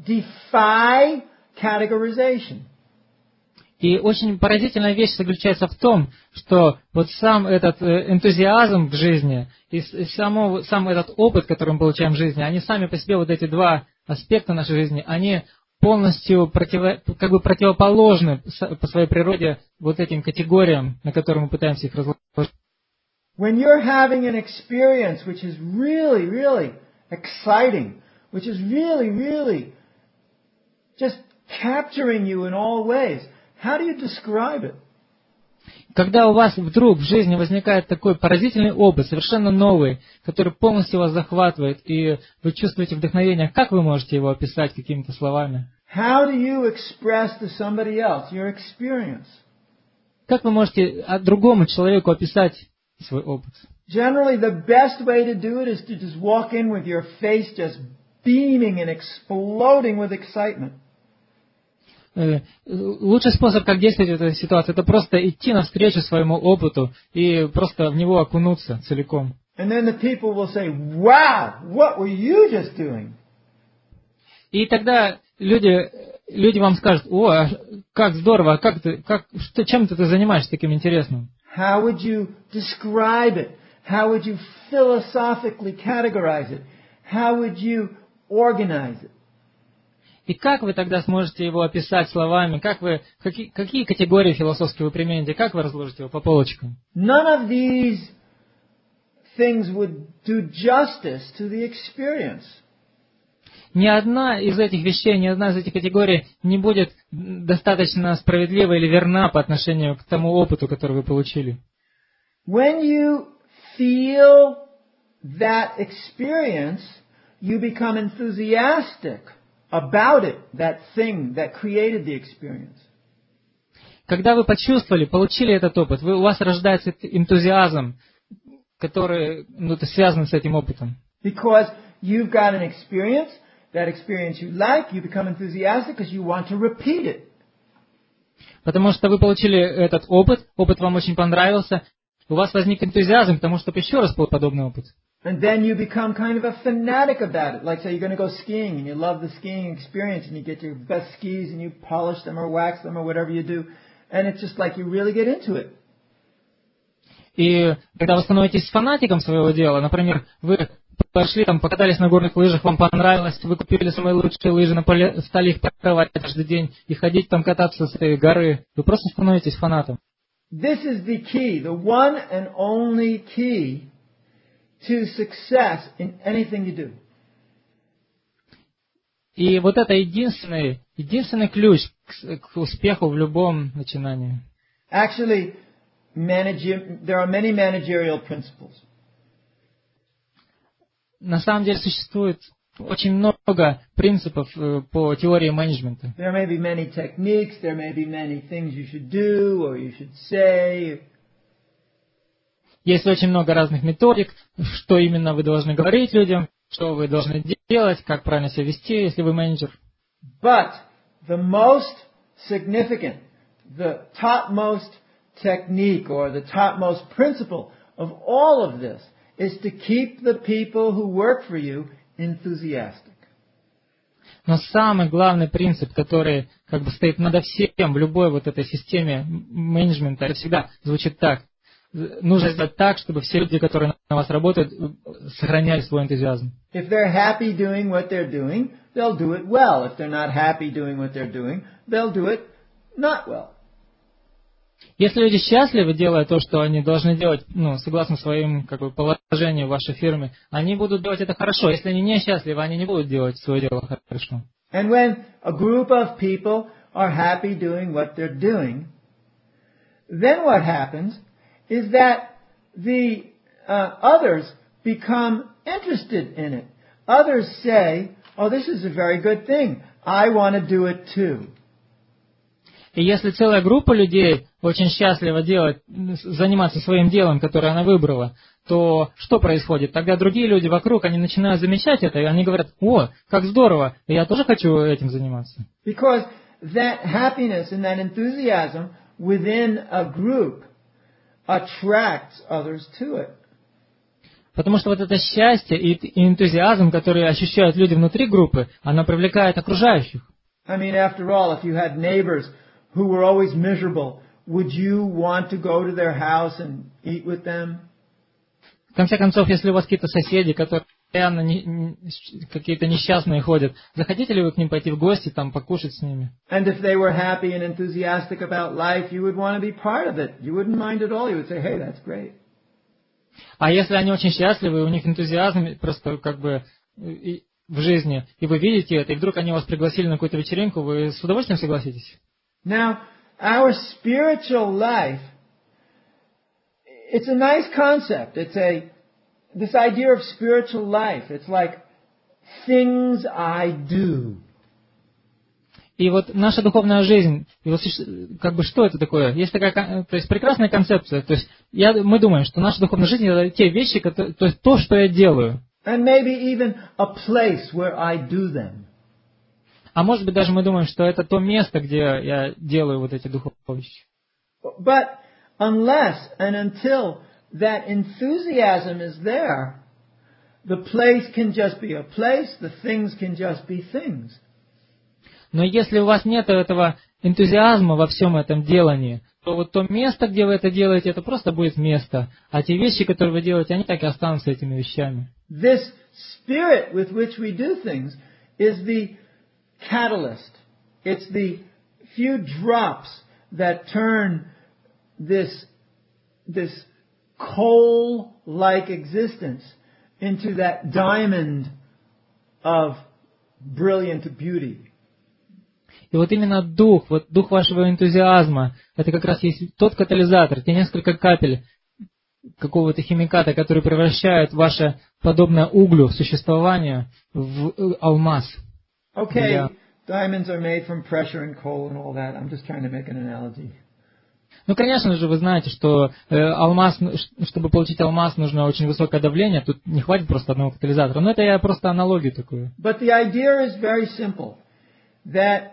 defy categorization. И очень поразительная вещь заключается в том, что вот сам этот энтузиазм в жизни и само, сам этот опыт, который мы получаем в жизни, они сами по себе, вот эти два аспекта нашей жизни, они полностью против, как бы противоположны по своей природе вот этим категориям, на которые мы пытаемся их разложить. When you're having an experience which is really, really exciting, which is really, really just capturing you in all ways, how do you describe it? Когда у вас вдруг в жизни возникает такой поразительный опыт, совершенно новый, который полностью вас захватывает, и вы чувствуете вдохновение, как вы можете его описать какими-то словами? How do you express to somebody else your experience? Как вы можете другому человеку описать свой опыт? Generally, the best way to do it is to just walk in with your face just beaming and exploding with excitement. Лучший способ, как действовать в этой ситуации, это просто идти навстречу своему опыту и просто в него окунуться целиком. And then the people will say, "Wow, what were you just doing?" И тогда люди, люди вам скажут: о, как здорово, как ты, как, что, чем ты, ты занимаешься таким интересным? How would you describe it? How would you philosophically categorize it? How would you organize it? И как вы тогда сможете его описать словами? Как вы, какие, какие категории философские вы примените? Как вы разложите его по полочкам? None of these things would do justice to the experience. Ни одна из этих вещей, ни одна из этих категорий не будет достаточно справедлива или верна по отношению к тому опыту, который вы получили. When you feel that experience, you become enthusiastic about it, that thing that created the experience. Когда вы почувствовали, получили этот опыт, вы, у вас рождается энтузиазм, который ну, связан с этим опытом. Because you've got an experience, that experience you like, you become enthusiastic because you want to repeat it. Потому что вы получили этот опыт, опыт вам очень понравился, у вас возник энтузиазм, потому что еще раз был подобный опыт. And then you become kind of a fanatic about it. Like say you're going to go skiing and you love the skiing experience and you get your best skis and you polish them or wax them or whatever you do. And it's just like you really get into it. И когда вы становитесь фанатиком своего дела, например, вы пошли там, покатались на горных лыжах, вам понравилось, вы купили самые лучшие лыжи, стали их покрывать каждый день и ходить там кататься с этой горы, вы просто становитесь фанатом. This is the key, the one and only key to success in anything you do. И вот это единственный, единственный ключ к, к успеху в любом начинании. Actually, manage, there are many managerial principles. На самом деле существует очень много принципов по теории менеджмента. There may be many techniques, there may be many things you should do or you should say. Есть очень много разных методик, что именно вы должны говорить людям, что вы должны делать, как правильно себя вести, если вы менеджер. But the most significant, the topmost technique or the topmost principle of all of this is to keep the people who work for you enthusiastic. Но самый главный принцип, который как бы стоит над всем в любой вот этой системе менеджмента, это всегда звучит так. нужно сделать так, чтобы все люди, которые на вас работают, сохраняли свой энтузиазм. If they're happy doing what they're doing, they'll do it well. If they're not happy doing what they're doing, they'll do it not well. Если люди счастливы, делая то, что они должны делать, ну, согласно своим как бы, положению в вашей фирме, они будут делать это хорошо. Если они не счастливы, они не будут делать свое дело хорошо. And when a group of people are happy doing what they're doing, then what happens is that the uh, others become interested in it. Others say, oh, this is a very good thing. I want to do it too. И если целая группа людей очень счастлива делать, заниматься своим делом, которое она выбрала, то что происходит? Тогда другие люди вокруг, они начинают замечать это, и они говорят, о, как здорово, я тоже хочу этим заниматься. Because that happiness and that enthusiasm within a group attracts others to it. Потому что вот это счастье и энтузиазм, который ощущают люди внутри группы, оно привлекает окружающих. I mean, after all, if you had neighbors who were always miserable, would you want to go to their house and eat with them? В конце концов, если у вас какие-то соседи, которые постоянно не, не, какие-то несчастные ходят, захотите ли вы к ним пойти в гости, там покушать с ними? And if they were happy and enthusiastic about life, you would want to be part of it. You wouldn't mind at all. You would say, hey, that's great. А если они очень счастливы, у них энтузиазм просто как бы и, в жизни, и вы видите это, и вдруг они вас пригласили на какую-то вечеринку, вы с удовольствием согласитесь? Now, our spiritual life, it's a nice concept. It's a, this idea of spiritual life. It's like things I do. И вот наша духовная жизнь, и вот как бы что это такое? Есть такая, то есть прекрасная концепция. То есть я, мы думаем, что наша духовная жизнь это те вещи, которые, то есть то, что я делаю. And maybe even a place where I do them. А может быть даже мы думаем, что это то место, где я делаю вот эти духовные вещи. But unless and until that enthusiasm is there, the place can just be a place, the things can just be things. Но если у вас нет этого энтузиазма во всем этом делании, то вот то место, где вы это делаете, это просто будет место. А те вещи, которые вы делаете, они так и останутся этими вещами. This spirit with which we do things is the catalyst. It's the few drops that turn this, this coal-like existence into that diamond of brilliant beauty. И вот именно дух, вот дух вашего энтузиазма, это как раз есть тот катализатор, те несколько капель какого-то химиката, который превращает ваше подобное углю существование в алмаз. Okay, yeah. Diamonds are made from pressure and coal and all that. I'm just trying to make an analogy. Ну, конечно же, вы знаете, что э, алмаз, чтобы получить алмаз, нужно очень высокое давление. Тут не хватит просто одного катализатора. Но это я просто аналогию такую. But the idea is very simple. That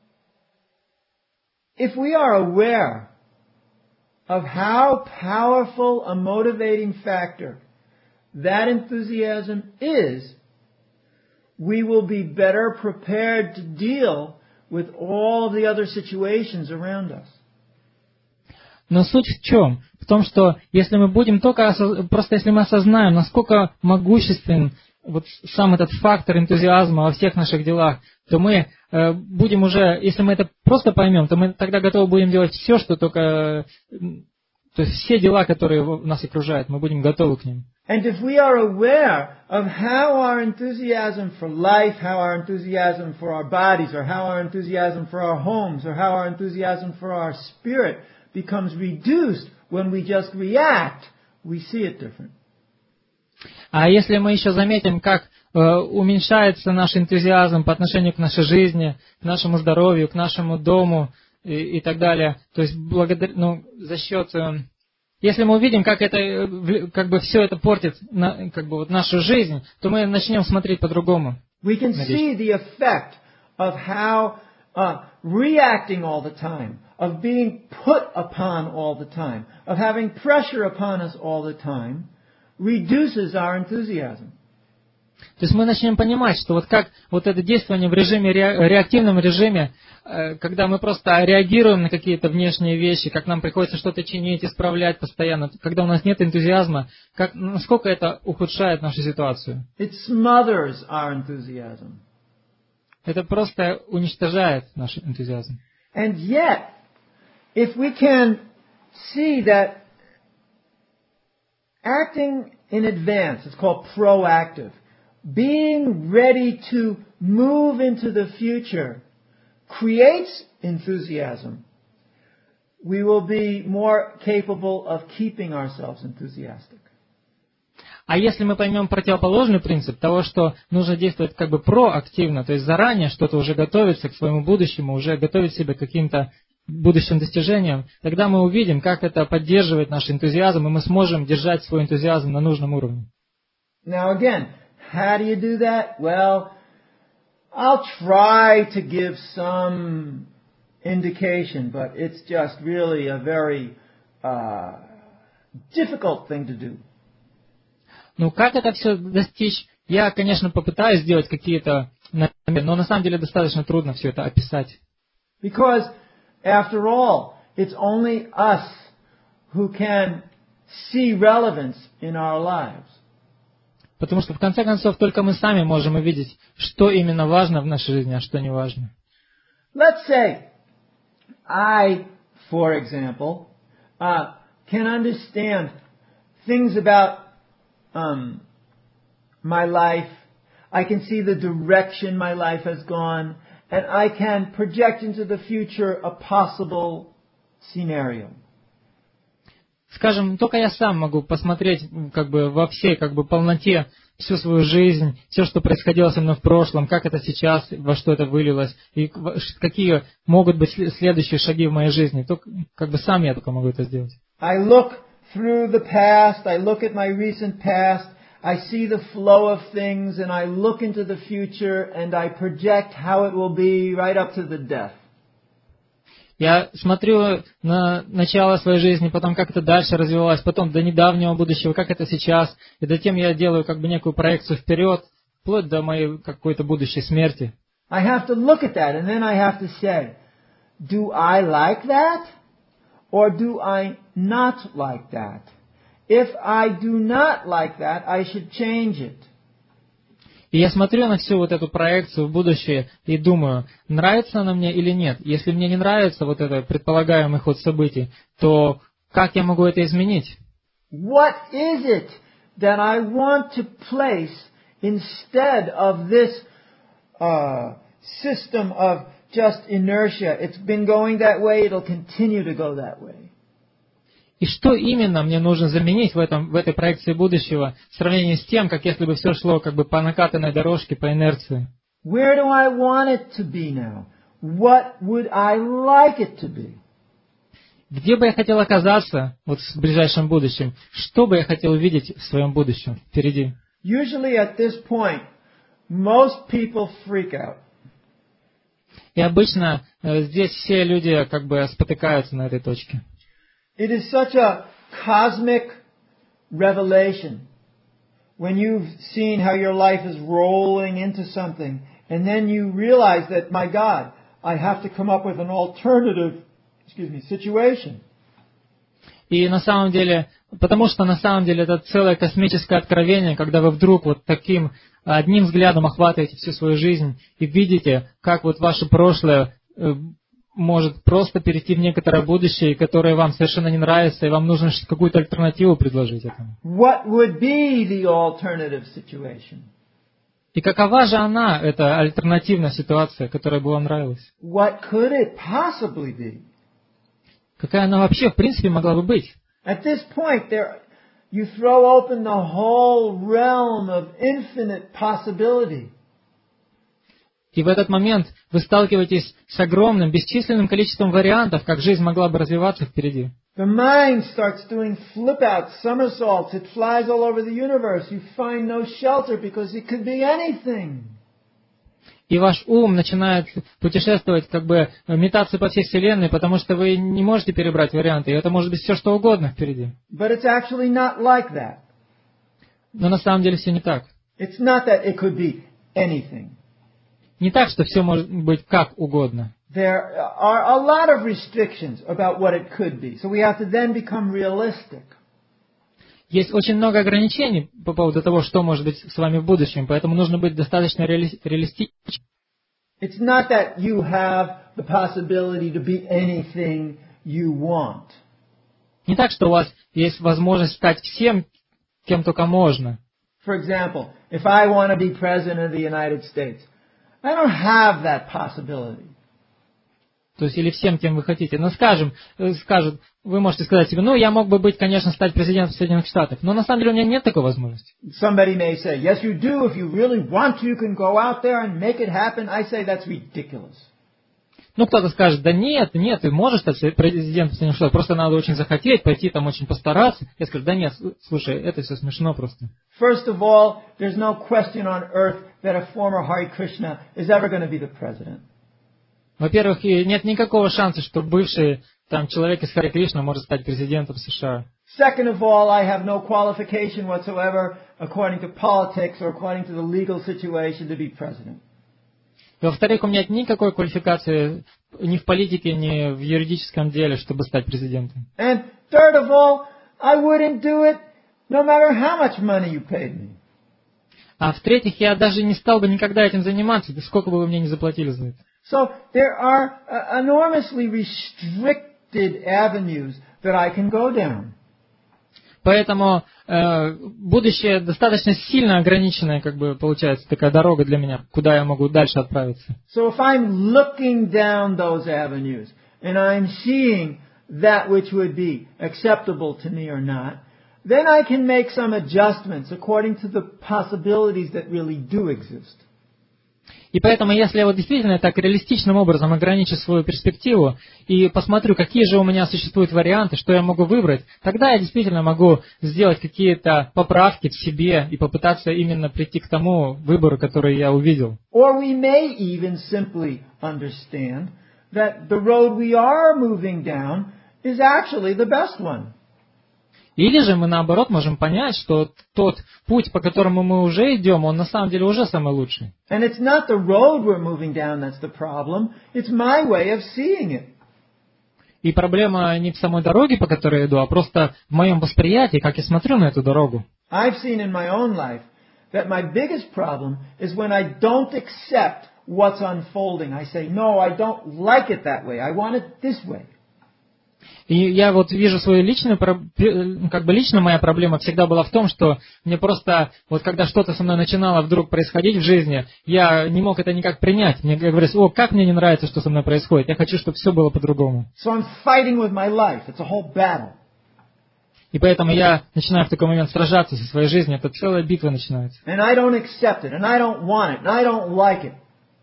if we are aware of how powerful a motivating factor that enthusiasm is, we will be better prepared to deal with all of the other situations around us. Но суть в чем? В том, что если мы будем только, просто если мы осознаем, насколько могуществен вот сам этот фактор энтузиазма во всех наших делах, то мы э, будем уже, если мы это просто поймем, то мы тогда готовы будем делать все, что только, то есть все дела, которые нас окружают, мы будем готовы к ним. And if we are aware of how our enthusiasm for life, how our enthusiasm for our bodies, or how our enthusiasm for our homes, or how our enthusiasm for our spirit becomes reduced when we just react, we see it different. А если мы еще заметим, как э, уменьшается наш энтузиазм по отношению к нашей жизни, к нашему здоровью, к нашему дому и, и так далее, то есть благодаря, ну, за счет, э, если мы увидим, как это, как бы все это портит на, как бы вот нашу жизнь, то мы начнем смотреть по-другому. We can see the effect of how uh, reacting all the time, of being put upon all the time, of having pressure upon us all the time, reduces our enthusiasm. То есть мы начнем понимать, что вот как вот это действие в режиме, реактивном режиме, когда мы просто реагируем на какие-то внешние вещи, как нам приходится что-то чинить, исправлять постоянно, когда у нас нет энтузиазма, как, насколько это ухудшает нашу ситуацию? It smothers our enthusiasm. Это просто уничтожает наш энтузиазм. And yet, if we can see that acting in advance, it's called proactive, being ready to move into the future creates enthusiasm, we will be more capable of keeping ourselves enthusiastic. А если мы поймем противоположный принцип того, что нужно действовать как бы проактивно, то есть заранее что-то уже готовиться к своему будущему, уже готовить себя к каким-то будущим достижениям, тогда мы увидим, как это поддерживает наш энтузиазм, и мы сможем держать свой энтузиазм на нужном уровне. Now again, how do you do that? Well, I'll try to give some indication, but it's just really a very uh, difficult thing to do. Ну, как это все достичь? Я, конечно, попытаюсь сделать какие-то намерения, но на самом деле достаточно трудно все это описать. Because, after all, it's only us who can see relevance in our lives. Потому что, в конце концов, только мы сами можем увидеть, что именно важно в нашей жизни, а что не важно. Let's say I, for example, uh, can understand things about um, my life. I can see the direction my life has gone, and I can project into the future a possible scenario. Скажем, только я сам могу посмотреть как бы во всей как бы полноте всю свою жизнь, все, что происходило со мной в прошлом, как это сейчас, во что это вылилось, и какие могут быть следующие шаги в моей жизни. Только, как бы сам я только могу это сделать. I look through the past, I look at my recent past, I see the flow of things, and I look into the future, and I project how it will be right up to the death. Я смотрю на начало своей жизни, потом как это дальше развивалось, потом до недавнего будущего, как это сейчас, и затем я делаю как бы некую проекцию вперед, вплоть до моей какой-то будущей смерти. I have to look at that, and then I have to say, do I like that, or do I not like that? If I do not like that, I should change it. И я смотрю на всю вот эту проекцию в будущее и думаю, нравится она мне или нет. Если мне не нравится вот этот предполагаемый ход событий, то как я могу это изменить? What is it that I want to place instead of this uh, system of just inertia? It's been going that way, it'll continue to go that way. И что именно мне нужно заменить в, этом, в этой проекции будущего в сравнении с тем, как если бы все шло как бы по накатанной дорожке, по инерции? Where do I want it to be now? What would I like it to be? Где бы я хотел оказаться вот в ближайшем будущем? Что бы я хотел увидеть в своем будущем впереди? Usually at this point, most people freak out. И обычно э, здесь все люди как бы спотыкаются на этой точке. It is such a cosmic revelation when you've seen how your life is rolling into something, and then you realize that, my God, I have to come up with an alternative, excuse me, situation. И на самом деле, потому что на самом деле это целое космическое откровение, когда вы вдруг вот таким одним взглядом охватываете всю свою жизнь и видите, как вот ваше прошлое э, может просто перейти в некоторое будущее, которое вам совершенно не нравится, и вам нужно какую-то альтернативу предложить этому. What would be the alternative situation? И какова же она, эта альтернативная ситуация, которая бы вам нравилась? What could it possibly be? Какая она вообще в принципе могла бы быть? At this point, there, you throw open the whole realm of infinite possibility. И в этот момент вы сталкиваетесь с огромным, бесчисленным количеством вариантов, как жизнь могла бы развиваться впереди. The mind starts doing flip-outs, somersaults. It flies all over the universe. You find no shelter because it could be anything. И ваш ум начинает путешествовать, как бы метаться по всей Вселенной, потому что вы не можете перебрать варианты, и это может быть все что угодно впереди. But it's actually not like that. Но на самом деле все не так. It's not that it could be anything. Не так, что все может быть как угодно. There are a lot of restrictions about what it could be. So we have to then become realistic. Есть очень много ограничений по поводу того, что может быть с вами в будущем, поэтому нужно быть достаточно реали- реалистичным. It's not that you have the possibility to be anything you want. Не так, что у вас есть возможность стать всем, кем только можно. For example, if I want to be president of the United States, I don't have that possibility. То есть, или всем, кем вы хотите. Но скажем, скажут, вы можете сказать себе, ну, я мог бы быть, конечно, стать президентом Соединенных Штатов, но на самом деле у меня нет такой возможности. Somebody may say, yes, you do. If you really want to, you can go out there and make it happen. I say that's ridiculous. Ну, кто-то скажет, да нет, нет, ты можешь стать президентом Соединенных Штатов, просто надо очень захотеть, пойти там очень постараться. Я скажу, да нет, слушай, это все смешно просто. First of all, there's no question on earth that a former Hare Krishna is ever going to be the president. Во-первых, нет никакого шанса, что бывший там человек из Харе Кришна может стать президентом США. Second of all, I have no qualification whatsoever, according to politics or according to the legal situation, to be president. Во-вторых, у меня нет никакой квалификации ни в политике, ни в юридическом деле, чтобы стать президентом. And third of all, I wouldn't do it no matter how much money you paid me. А в-третьих, я даже не стал бы никогда этим заниматься, сколько бы вы мне не заплатили за это. So there are uh, enormously restricted avenues that I can go down. Поэтому э, будущее достаточно сильно ограниченная, как бы получается, такая дорога для меня, куда я могу дальше отправиться. So if I'm looking down those avenues and I'm seeing that which would be acceptable to me or not, then I can make some adjustments according to the possibilities that really do exist. И поэтому, если я вот действительно так реалистичным образом ограничу свою перспективу и посмотрю, какие же у меня существуют варианты, что я могу выбрать, тогда я действительно могу сделать какие-то поправки в себе и попытаться именно прийти к тому выбору, который я увидел. Or we may even simply understand that the road we are moving down is actually the best one. Или же мы, наоборот, можем понять, что тот путь, по которому мы уже идем, он на самом деле уже самый лучший. And it's not the road we're moving down that's the problem. It's my way of seeing it. И проблема не в самой дороге, по которой я иду, а просто в моем восприятии, как я смотрю на эту дорогу. I've seen in my own life that my biggest problem is when I don't accept what's unfolding. I say, no, I don't like it that way. I want it this way. И я вот вижу свою личную, как бы лично моя проблема всегда была в том, что мне просто, вот когда что-то со мной начинало вдруг происходить в жизни, я не мог это никак принять. Мне говорят, о, как мне не нравится, что со мной происходит, я хочу, чтобы все было по-другому. So I'm fighting with my life. It's a whole battle. И поэтому я начинаю в такой момент сражаться со своей жизнью, это целая битва начинается. And I don't accept it, and I don't want it, and I don't like it.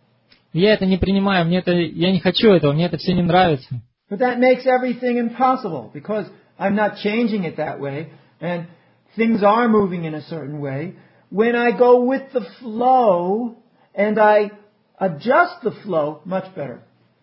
Я это не принимаю, мне это, я не хочу этого, мне это все не нравится. But that makes everything impossible because I'm not changing it that way and things are moving in a certain way. When I go with the flow and I adjust the flow, much better.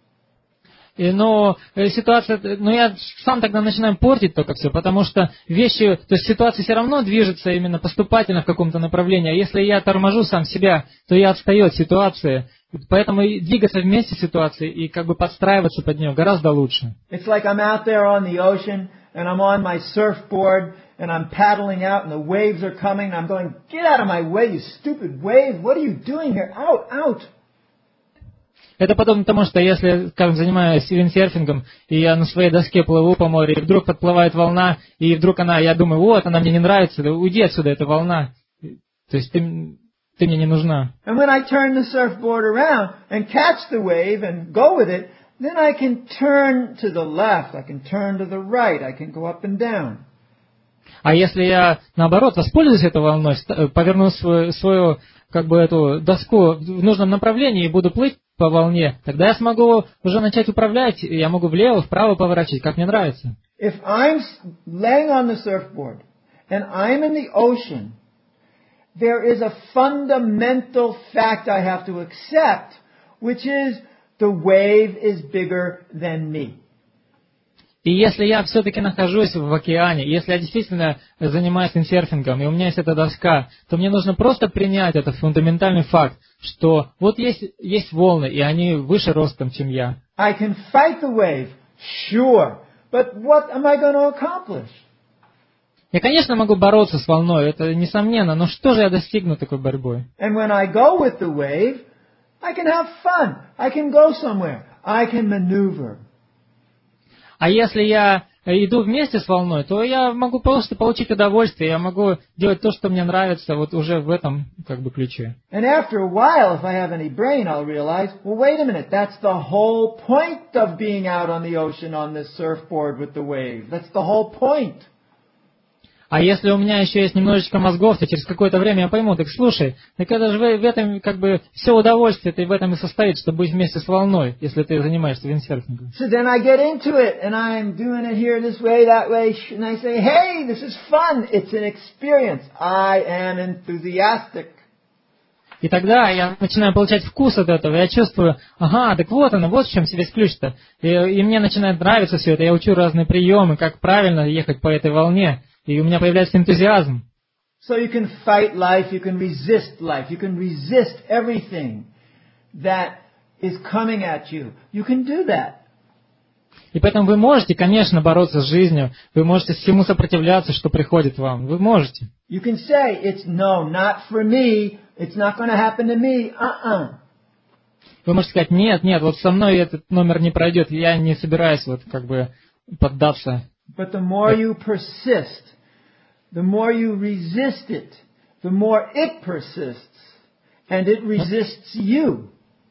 И, но ситуация, но я сам тогда начинаю портить только все, потому что вещи, то есть ситуация все равно движется именно поступательно в каком-то направлении, а если я торможу сам себя, то я отстаю от ситуации. Поэтому и двигаться вместе с ситуацией и как бы подстраиваться под нее гораздо лучше. It's like I'm out there on the ocean and I'm on my surfboard and I'm paddling out and the waves are coming and I'm going, get out of my way, you stupid wave, what are you doing here? Out, out. Это подобно тому, что если, скажем, занимаюсь виндсерфингом, и я на своей доске плыву по морю, и вдруг подплывает волна, и вдруг она, я думаю, вот, она мне не нравится, да уйди отсюда, эта волна. То есть ты... Ты мне не нужна. And when I turn the surfboard around and catch the wave and go with it, then I can turn to the left, I can turn to the right, I can go up and down. А если я, наоборот, воспользуюсь этой волной, поверну свою, свою как бы эту доску в нужном направлении и буду плыть по волне, тогда я смогу уже начать управлять, я могу влево, вправо поворачивать, как мне нравится. If I'm laying on the surfboard and I'm in the ocean, there is a fundamental fact I have to accept, which is the wave is bigger than me. И если я все-таки нахожусь в океане, если я действительно занимаюсь виндсерфингом, и у меня есть эта доска, то мне нужно просто принять этот фундаментальный факт, что вот есть, есть волны, и они выше ростом, чем я. I can fight the wave, sure, but what am I going to accomplish? Я, конечно, могу бороться с волной, это несомненно, но что же я достигну такой борьбой? And when I go with the wave, I can have fun. I can go somewhere. I can maneuver. А если я иду вместе с волной, то я могу просто получить удовольствие, я могу делать то, что мне нравится, вот уже в этом как бы ключе. And after a while, if I have any brain, I'll realize, well, wait a minute, that's the whole point of being out on the ocean on this surfboard with the wave. That's the whole point. А если у меня еще есть немножечко мозгов, то через какое-то время я пойму, так слушай, так это же в, в этом как бы все удовольствие, ты в этом и состоит, чтобы быть вместе с волной, если ты занимаешься виндсерфингом. So then I get into it, and I'm doing it here this way, that way, and I say, hey, this is fun. It's an experience. I am enthusiastic. И тогда я начинаю получать вкус от этого, я чувствую, ага, так вот оно, вот в чем весь ключ-то. И, и мне начинает нравиться все это, я учу разные приемы, как правильно ехать по этой волне. И у меня появляется энтузиазм. So you can fight life, you can resist life, you can resist everything that is coming at you. You can do that. И поэтому вы можете, конечно, бороться с жизнью, вы можете всему сопротивляться, что приходит вам. Вы можете. You can say, it's no, not for me, it's not going to happen to me, uh-uh. Вы можете сказать, нет, нет, вот со мной этот номер не пройдет, я не собираюсь вот как бы поддаться. But the more you persist, the more you resist it, the more it persists, and it resists you.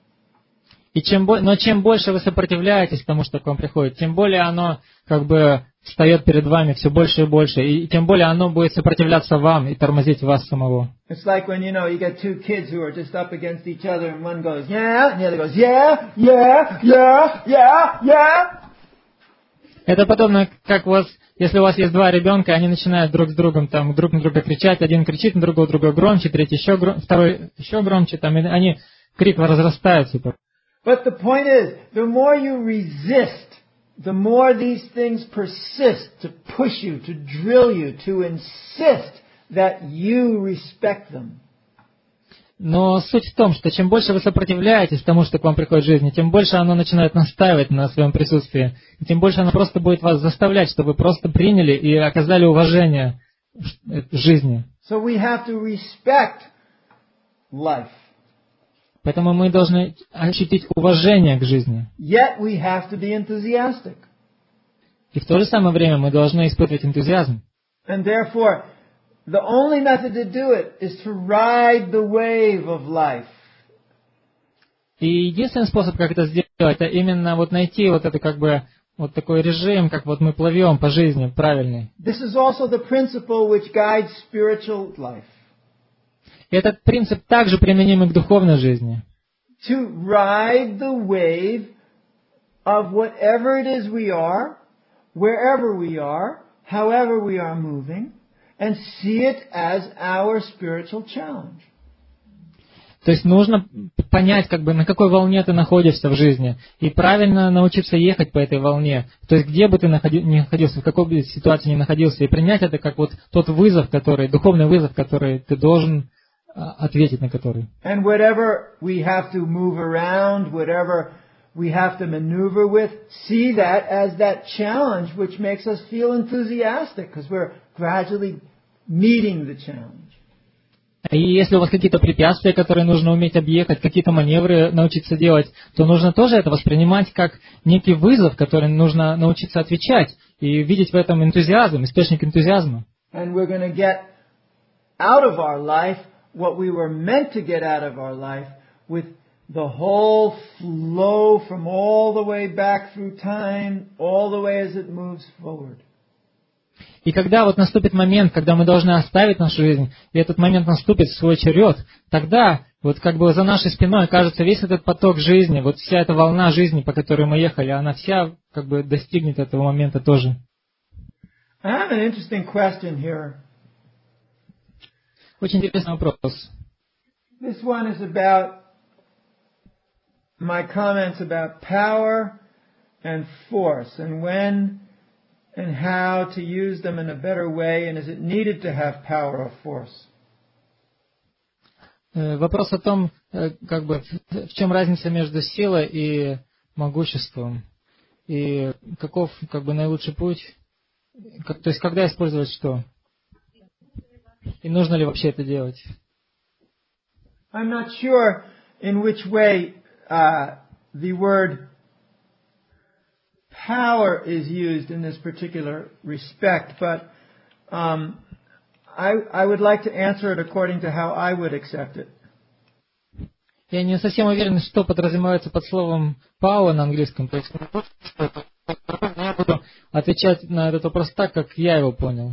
И чем, но чем больше вы сопротивляетесь тому, что к вам приходит, тем более оно как бы встает перед вами все больше и больше, и тем более оно будет сопротивляться вам и тормозить вас самого. It's like when, you know, you get two kids who are just up against each other, and one goes, yeah, and the other goes, yeah, yeah, yeah, yeah, yeah. Это подобно, как у вас, если у вас есть два ребенка, они начинают друг с другом там друг на друга кричать, один кричит на другого, другой громче, третий еще громче, второй еще громче, там, и они крик разрастается. But the point is, the more you resist, the more these things persist to push you, to drill you, to insist that you respect them. Но суть в том, что чем больше вы сопротивляетесь тому, что к вам приходит в жизни, тем больше оно начинает настаивать на своем присутствии, и тем больше оно просто будет вас заставлять, чтобы вы просто приняли и оказали уважение жизни. So we have to respect life. Поэтому мы должны ощутить уважение к жизни. Yet we have to be enthusiastic. И в то же самое время мы должны испытывать энтузиазм. And therefore, the only method to do it is to ride the wave of life. И единственный способ, как это сделать, это именно вот найти вот это как бы вот такой режим, как вот мы плывем по жизни, правильный. This is also the principle which guides spiritual life. И этот принцип также применим и к духовной жизни. To ride the wave of whatever it is we are, wherever we are, however we are moving, and see it as our spiritual challenge. То есть нужно понять, как бы, на какой волне ты находишься в жизни, и правильно научиться ехать по этой волне. То есть где бы ты находи, не находился, в какой бы ситуации ни находился, и принять это как вот тот вызов, который, духовный вызов, который ты должен ответить на который. And whatever we have to move around, whatever we have to maneuver with, see that as that challenge which makes us feel enthusiastic, because we're gradually meeting the challenge. И если у вас какие-то препятствия, которые нужно уметь объехать, какие-то маневры научиться делать, то нужно тоже это воспринимать как некий вызов, который нужно научиться отвечать, и видеть в этом энтузиазм, источник энтузиазма. And we're going to get out of our life what we were meant to get out of our life, with the whole flow from all the way back through time, all the way as it moves forward. И когда вот наступит момент, когда мы должны оставить нашу жизнь, и этот момент наступит в свой черед, тогда вот как бы за нашей спиной кажется весь этот поток жизни, вот вся эта волна жизни, по которой мы ехали, она вся как бы достигнет этого момента тоже. I have an interesting question here. Очень интересный вопрос. This one is about my comments about power and force, and when and how to use them in a better way, and is it needed to have power or force? Вопрос о том, как бы, в чем разница между силой и могуществом, и каков, как бы, наилучший путь, как, то есть когда использовать что, и нужно ли вообще это делать? I'm not sure in which way uh, the word power is used in this particular respect, but um, I, I would like to answer it according to how I would accept it. Я не совсем уверен, что подразумевается под словом power на английском. То есть я буду отвечать на этот вопрос так, как я его понял.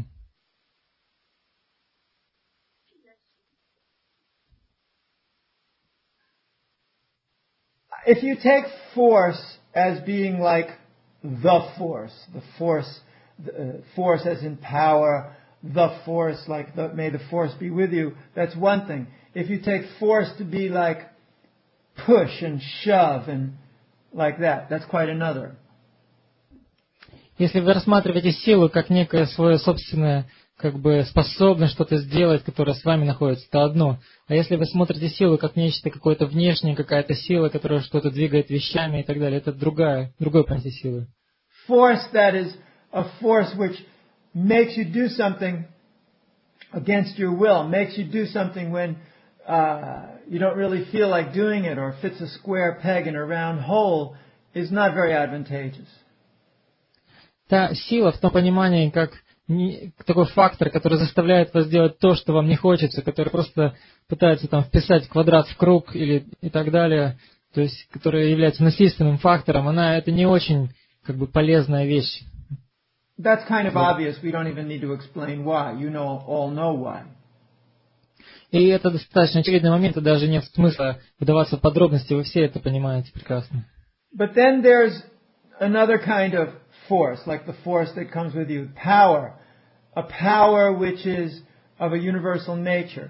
If you take force as being like the force, the force, the uh, force as in power, the force, like the, may the force be with you, that's one thing. If you take force to be like push and shove and like that, that's quite another. Если вы рассматриваете силу как некое свое собственное, как бы, способность что-то сделать, которая с вами находится, это одно. А если вы смотрите силу как нечто какое-то внешнее, какая-то сила, которая что-то двигает вещами и так далее, это другая, другое понятие силы. Force that is a force which makes you do something against your will, makes you do something when uh, you don't really feel like doing it, or fits a square peg in a round hole, is not very advantageous. Та сила в том понимании, как не, такой фактор, который заставляет вас делать то, что вам не хочется, который просто пытается там вписать квадрат в круг или и так далее, то есть, которая является насильственным фактором, она это не очень, как бы, полезная вещь. That's kind of obvious. We don't even need to explain why. You know, all know why. И это достаточно очевидный момент, и даже нет смысла вдаваться в подробности, вы все это понимаете прекрасно. But then there's another kind of force, like the force that comes with you, power, a power which is of a universal nature.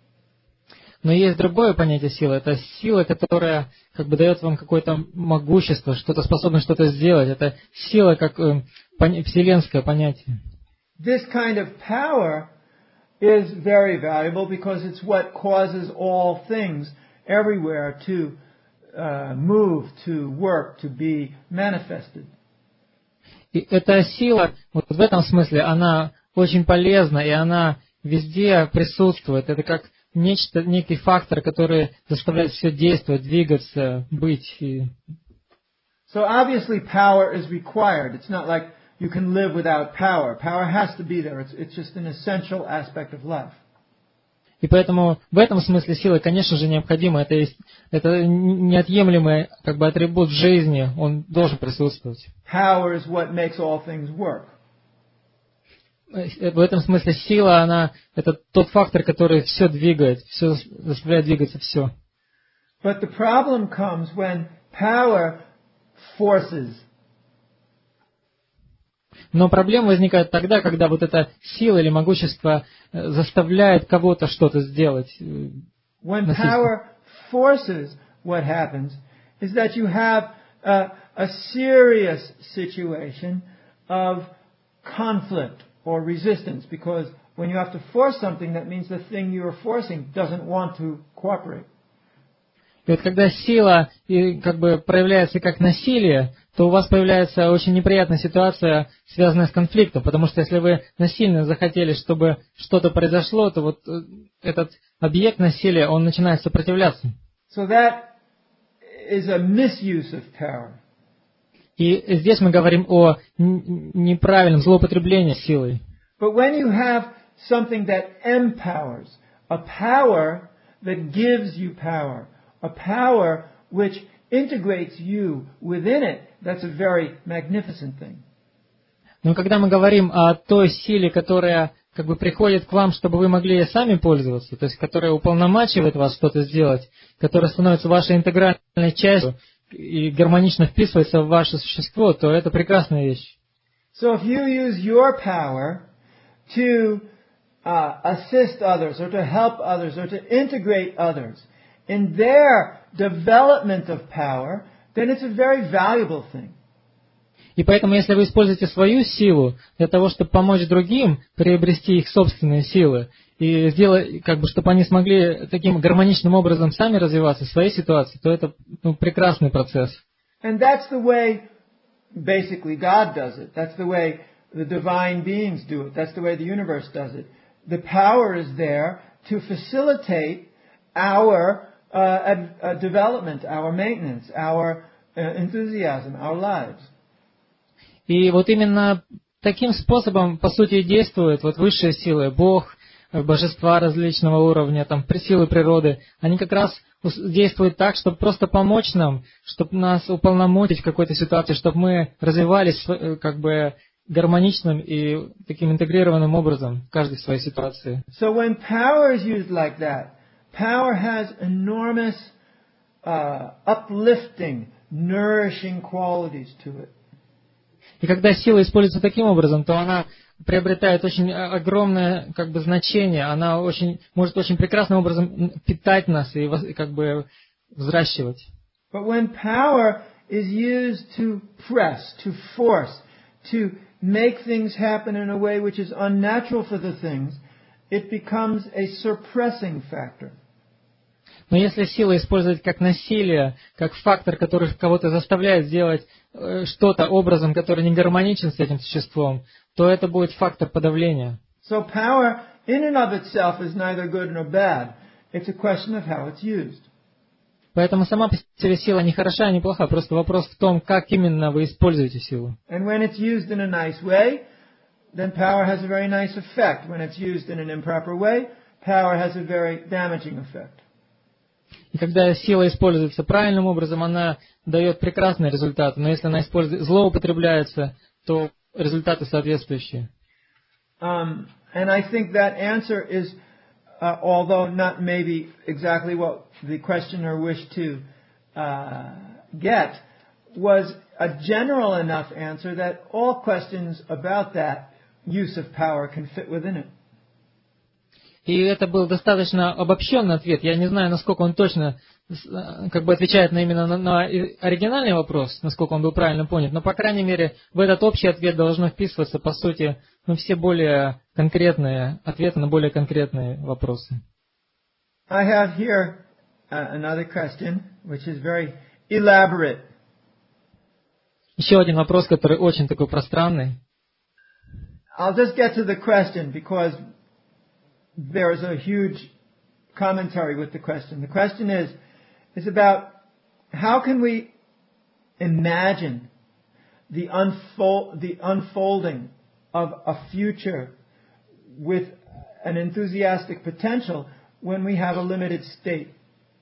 Но есть другое понятие силы. Это сила, которая, как бы, дает вам какое-то могущество, что-то способно что-то сделать. Это сила как э, пон- вселенское понятие. This kind of power is very valuable because it's what causes all things everywhere to uh, move, to work, to be manifested. И эта сила, вот в этом смысле, она очень полезна, и она везде присутствует. Это как нечто, некий фактор, который заставляет все действовать, двигаться, быть. И... So obviously power is required. It's not like you can live without power. Power has to be there. It's, it's just an essential aspect of life. И поэтому в этом смысле сила, конечно же, необходима. Это, есть, это неотъемлемый, как бы, атрибут жизни, он должен присутствовать. Power is what makes all things work. В этом смысле сила, она, это тот фактор, который все двигает, все заставляет двигаться все. But the problem comes when power forces. Но проблема возникает тогда, когда вот эта сила или могущество заставляет кого-то что-то сделать. When power forces, what happens is that you have a, a serious situation of conflict or resistance, because when you have to force something, that means the thing you are forcing doesn't want to cooperate. И вот когда сила и, как бы, проявляется как насилие, то у вас появляется очень неприятная ситуация, связанная с конфликтом, потому что если вы насильно захотели, чтобы что-то произошло, то вот этот объект насилия, он начинает сопротивляться. So that is a misuse of power. И здесь мы говорим о неправильном злоупотреблении силой. But when you have something that empowers, a power that gives you power, a power which integrates you within it, that's a very magnificent thing. Но когда мы говорим о той силе, которая, как бы, приходит к вам, чтобы вы могли сами пользоваться, то есть которая уполномачивает вас что-то сделать, которая становится вашей интегральной частью и гармонично вписывается в ваше существо, то это прекрасная вещь. So if you use your power to uh, assist others, or to help others, or to integrate others in their development of power, then it's a very valuable thing. И поэтому, если вы используете свою силу для того, чтобы помочь другим приобрести их собственные силы, и сделать, как бы, чтобы они смогли таким гармоничным образом сами развиваться в своей ситуации, то это ну, прекрасный процесс. And that's the way, basically, God does it. That's the way the divine beings do it. That's the way the universe does it. The power is there to facilitate our uh, uh, development, our maintenance, our uh, enthusiasm, our lives. И вот именно таким способом, по сути, действуют вот высшие силы, Бог, божества различного уровня, там, силы природы. Они как раз действуют так, чтобы просто помочь нам, чтобы нас уполномочить в какой-то ситуации, чтобы мы развивались как бы гармоничным и таким интегрированным образом в каждой своей ситуации. So when power is used like that, power has enormous uh, uplifting, nourishing qualities to it. И когда сила используется таким образом, то она приобретает очень огромное как бы значение, она очень, может очень прекрасным образом питать нас и как бы взращивать. But when power is used to press, to force, to make things happen in a way which is unnatural for the things, it becomes a suppressing factor. Но если силу использовать как насилие, как фактор, который кого-то заставляет сделать что-то образом, который не гармоничен с этим существом, то это будет фактор подавления. So power in and of itself is neither good nor bad. It's a question of how it's used. Поэтому сама по себе сила не хороша, не плоха, просто вопрос в том, как именно вы используете силу. And when it's used in a nice way, then power has a very nice effect. When it's used in an improper way, power has a very damaging effect. И когда сила используется правильным образом, она дает прекрасные результаты. Но если она используется, злоупотребляется, то результаты соответствующие. Um, and I think that answer is, uh, although not maybe exactly what the questioner wished to uh, get, was a general enough answer that all questions about that use of power can fit within it. И это был достаточно обобщенный ответ. Я не знаю, насколько он точно как бы отвечает на именно на, на оригинальный вопрос, насколько он был правильно понят. Но, по крайней мере, в этот общий ответ должно вписываться, по сути, ну, все более конкретные ответы на более конкретные вопросы. I have here uh, another question, which is very elaborate. Еще один вопрос, который очень такой пространный. I'll just get to the question because there is a huge commentary with the question. The question is, is about how can we imagine the unfold, the unfolding of a future with an enthusiastic potential when we have a limited state.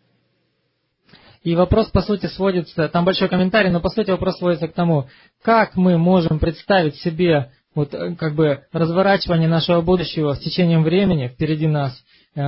И вопрос, по сути, сводится, там большой комментарий, но по сути вопрос сводится к тому, как мы можем представить себе вот как бы разворачивание нашего будущего с течением времени впереди нас, э,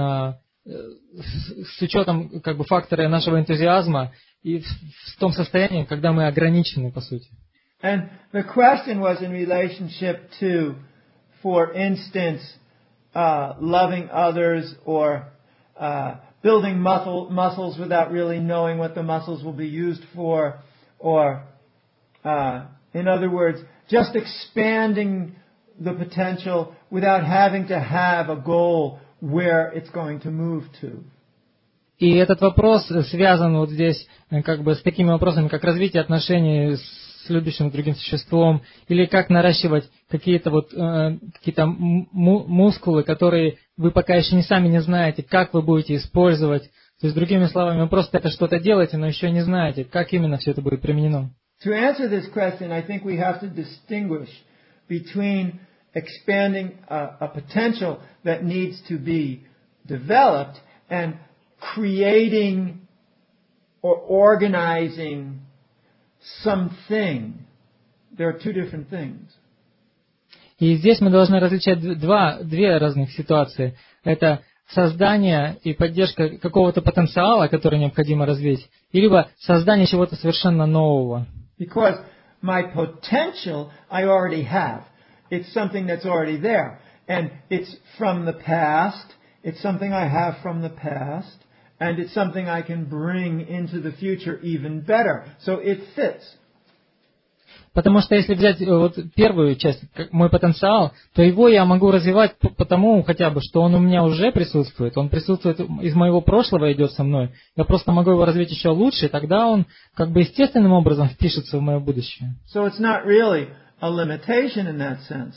с учетом как бы фактора нашего энтузиазма и в, в том состоянии, когда мы ограничены, по сути. And the question was in relationship to, for instance, uh, loving others or uh, building muscle, muscles without really knowing what the muscles will be used for, or, uh, in other words, just expanding the potential without having to have a goal where it's going to move to. И этот вопрос связан вот здесь как бы с такими вопросами, как развитие отношений с любящим другим существом, или как наращивать какие-то вот э, какие-то мускулы, которые вы пока еще не сами не знаете, как вы будете использовать. То есть, другими словами, вы просто это что-то делаете, но еще не знаете, как именно все это будет применено. To answer this question, I think we have to distinguish between expanding a, a potential that needs to be developed and creating or organizing something. There are two different things. И здесь мы должны различать два, две разных ситуации. Это создание и поддержка какого-то потенциала, который необходимо развить, и либо создание чего-то совершенно нового. Because my potential I already have. It's something that's already there. And it's from the past. It's something I have from the past. And it's something I can bring into the future even better. So it fits. Потому что если взять вот первую часть, мой потенциал, то его я могу развивать потому хотя бы, что он у меня уже присутствует, он присутствует из моего прошлого, идет со мной. Я просто могу его развить еще лучше, и тогда он как бы естественным образом впишется в мое будущее. So it's not really a limitation in that sense.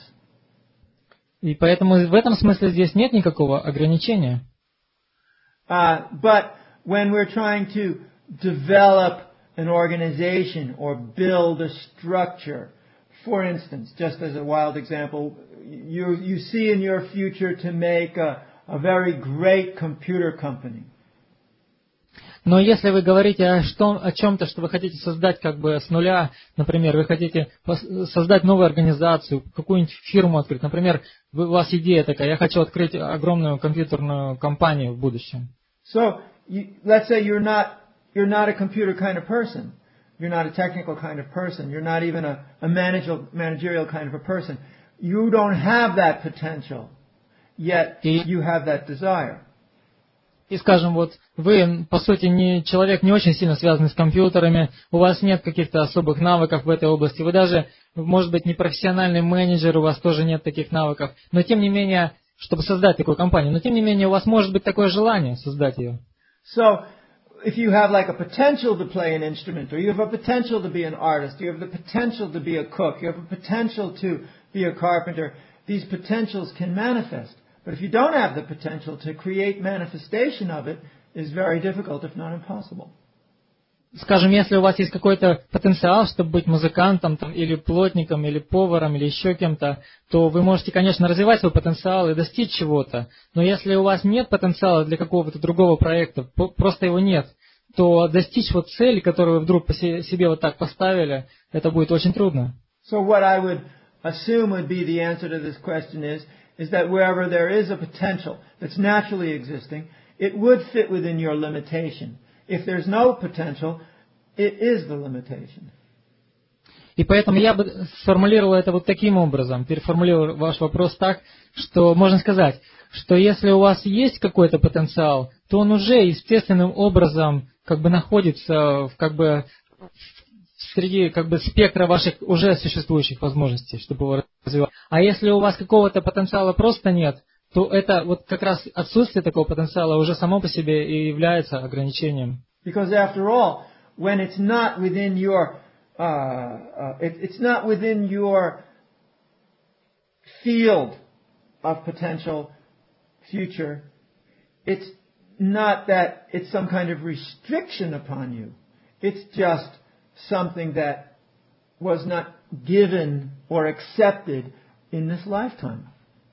И поэтому в этом смысле здесь нет никакого ограничения. Uh, but when we're trying to develop an organization or build a structure, for instance, just as a wild example, you you see in your future to make a, a very great computer company. Но если вы говорите о, что, о чем-то, что вы хотите создать как бы с нуля, например, вы хотите создать новую организацию, какую-нибудь фирму открыть, например, вы, у вас идея такая, я хочу открыть огромную компьютерную компанию в будущем. So, you, let's say you're not you're not a computer kind of person, you're not a technical kind of person, you're not even a, a managerial managerial kind of a person. You don't have that potential, yet you have that desire. И, скажем, вот вы, по сути, не человек не очень сильно связанный с компьютерами, у вас нет каких-то особых навыков в этой области, вы даже, может быть, не профессиональный менеджер, у вас тоже нет таких навыков, но тем не менее, чтобы создать такую компанию, но тем не менее у вас может быть такое желание создать ее. So, if you have like a potential to play an instrument, or you have a potential to be an artist, you have the potential to be a cook, you have a potential to be a carpenter, these potentials can manifest. But if you don't have the potential to create manifestation of it, is very difficult, if not impossible. Скажем, если у вас есть какой-то потенциал, чтобы быть музыкантом, там, или плотником, или поваром, или еще кем-то, то вы можете, конечно, развивать свой потенциал и достичь чего-то. Но если у вас нет потенциала для какого-то другого проекта, просто его нет, то достичь вот цели, которую вы вдруг по себе вот так поставили, это будет очень трудно. So what I would assume would be the answer to this question is, is that wherever there is a potential that's naturally existing, it would fit within your limitation. If there's no potential, it is the limitation. И поэтому я бы сформулировал это вот таким образом, переформулировал ваш вопрос так, что можно сказать, что если у вас есть какой-то потенциал, то он уже естественным образом как бы находится в, как бы, среди как бы спектра ваших уже существующих возможностей, чтобы его развивать. А если у вас какого-то потенциала просто нет, то это вот как раз отсутствие такого потенциала уже само по себе и является ограничением. Because after all, when it's not within your, uh, uh, it, it's not within your field of potential future, it's not that it's some kind of restriction upon you. It's just something that was not given or accepted in this lifetime.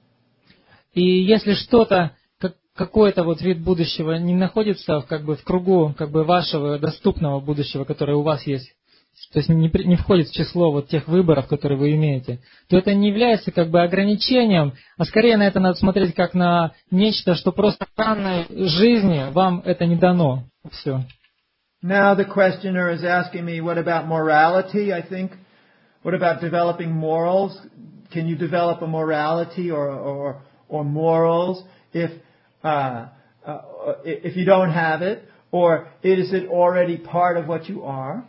И если что-то, как, какой-то вот вид будущего не находится как бы в кругу как бы вашего доступного будущего, которое у вас есть, то есть не, не входит в число вот тех выборов, которые вы имеете, то это не является как бы ограничением, а скорее на это надо смотреть как на нечто, что просто в данной жизни вам это не дано. Все. Now the questioner is asking me, what about morality, I think? What about developing morals? Can you develop a morality or, or, or morals if, uh, uh, if you don't have it? Or is it already part of what you are?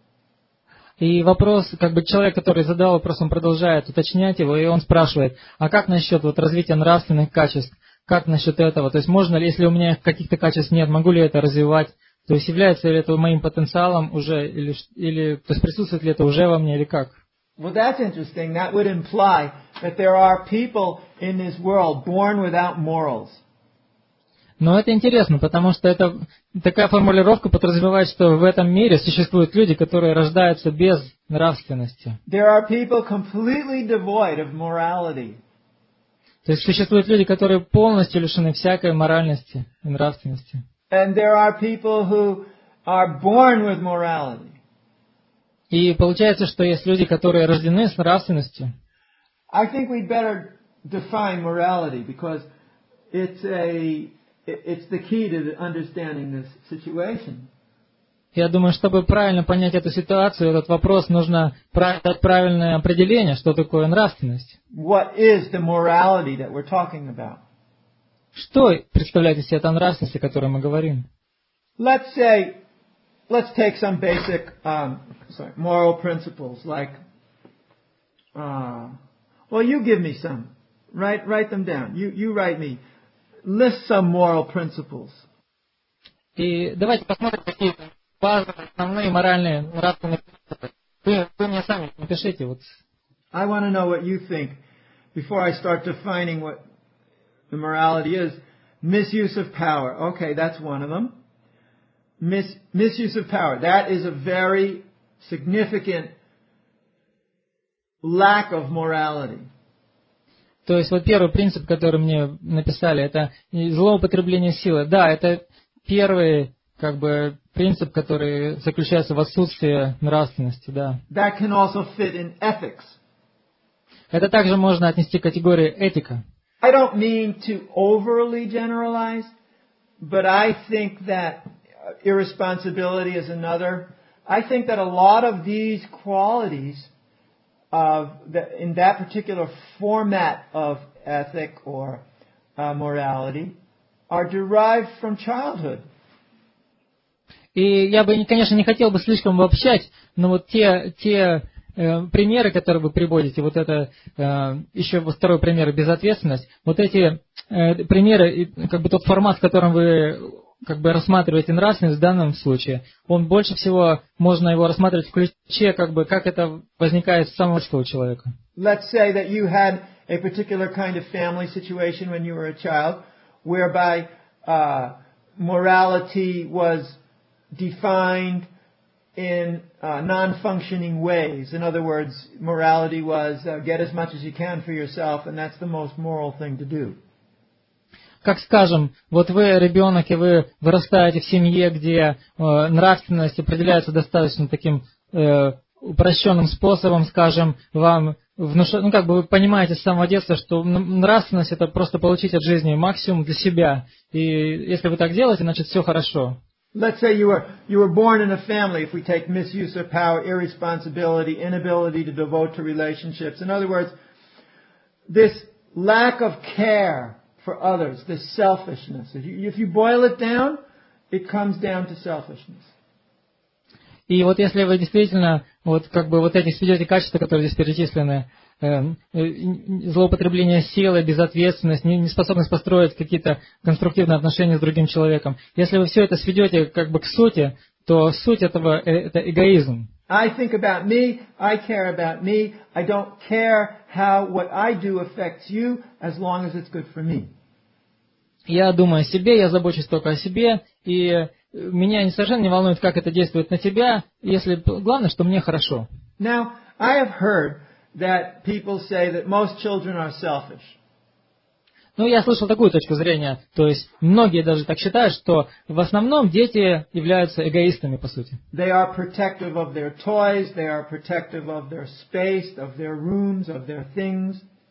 И вопрос, как бы человек, который задал вопрос, он продолжает уточнять его, и он спрашивает, а как насчет вот развития нравственных качеств? Как насчет этого? То есть можно ли, если у меня каких-то качеств нет, могу ли это развивать? То есть является ли это моим потенциалом уже, или, или то есть присутствует ли это уже во мне, или как? Well, that's interesting. That would imply that there are people in this world born without morals. Но это интересно, потому что это такая формулировка подразумевает, что в этом мире существуют люди, которые рождаются без нравственности. There are people completely devoid of morality. То есть существуют люди, которые полностью лишены всякой моральности и нравственности. And there are people who are born with morality. И получается, что есть люди, которые рождены с нравственностью. I think we'd better define morality because it's a it's the key to understanding this situation. Я думаю, чтобы правильно понять эту ситуацию, этот вопрос, нужно дать правильное определение, что такое нравственность. What is the morality that we're talking about? Что представляет из себя та нравственность, о которой мы говорим? Let's say, let's take some basic um, sorry, moral principles like Uh, well, you give me some. Write, write them down. You, you write me. List some moral principles. И давайте посмотрим какие-то базовые, основные моральные, нравственные принципы. Вы, вы мне сами напишите. Вот. I want to know what you think before I start defining what the morality is. Misuse of power. Okay, that's one of them. Mis, misuse of power. That is a very significant lack of morality. То есть вот первый принцип, который мне написали, это злоупотребление силы. Да, это первый как бы принцип, который заключается в отсутствии нравственности, да. That can also fit in ethics. Это также можно отнести к категории этика. I don't mean to overly generalize, but I think that irresponsibility is another. I think that a lot of these qualities of the, in that particular format of ethic or uh, morality are derived from childhood. И я бы, конечно, не хотел бы слишком обобщать, но вот те, те э, примеры, которые вы приводите, вот это э, еще второй пример — безответственность, вот эти э, примеры, как бы тот формат, в котором вы как бы рассматриваете нравственность в данном случае, он больше всего можно его рассматривать в ключе, как бы как это возникает с самого человека. Let's say that you had a particular kind of family situation when you were a child, whereby uh, morality was defined in uh, non-functioning ways. In other words, morality was uh, get as much as you can for yourself, and that's the most moral thing to do. Как скажем, вот вы ребенок, и вы вырастаете в семье, где э, нравственность определяется достаточно таким э, упрощенным способом, скажем, вам внуш... ну как бы вы понимаете с самого детства, что нравственность — это просто получить от жизни максимум для себя. И если вы так делаете, значит все хорошо. Let's say you were you were born in a family. If we take misuse of power, irresponsibility, inability to devote to relationships. In other words, this lack of care for others, this selfishness. If you, if you boil it down, it comes down to selfishness. И вот если вы действительно вот как бы вот эти сведете качества, которые здесь перечислены, э, э, злоупотребление силой, безответственность, неспособность построить какие-то конструктивные отношения с другим человеком, если вы все это сведете как бы к сути, то суть этого — это эгоизм. I think about me, I care about me, I don't care how what I do affects you as long as it's good for me. Я думаю о себе, я забочусь только о себе, и меня совершенно не волнует, как это действует на тебя, если главное, что мне хорошо. Now, I have heard that people say that most children are selfish. Ну, я слышал такую точку зрения, то есть многие даже так считают, что в основном дети являются эгоистами, по сути. They are protective of their toys, they are protective of their space, of their rooms, of their things.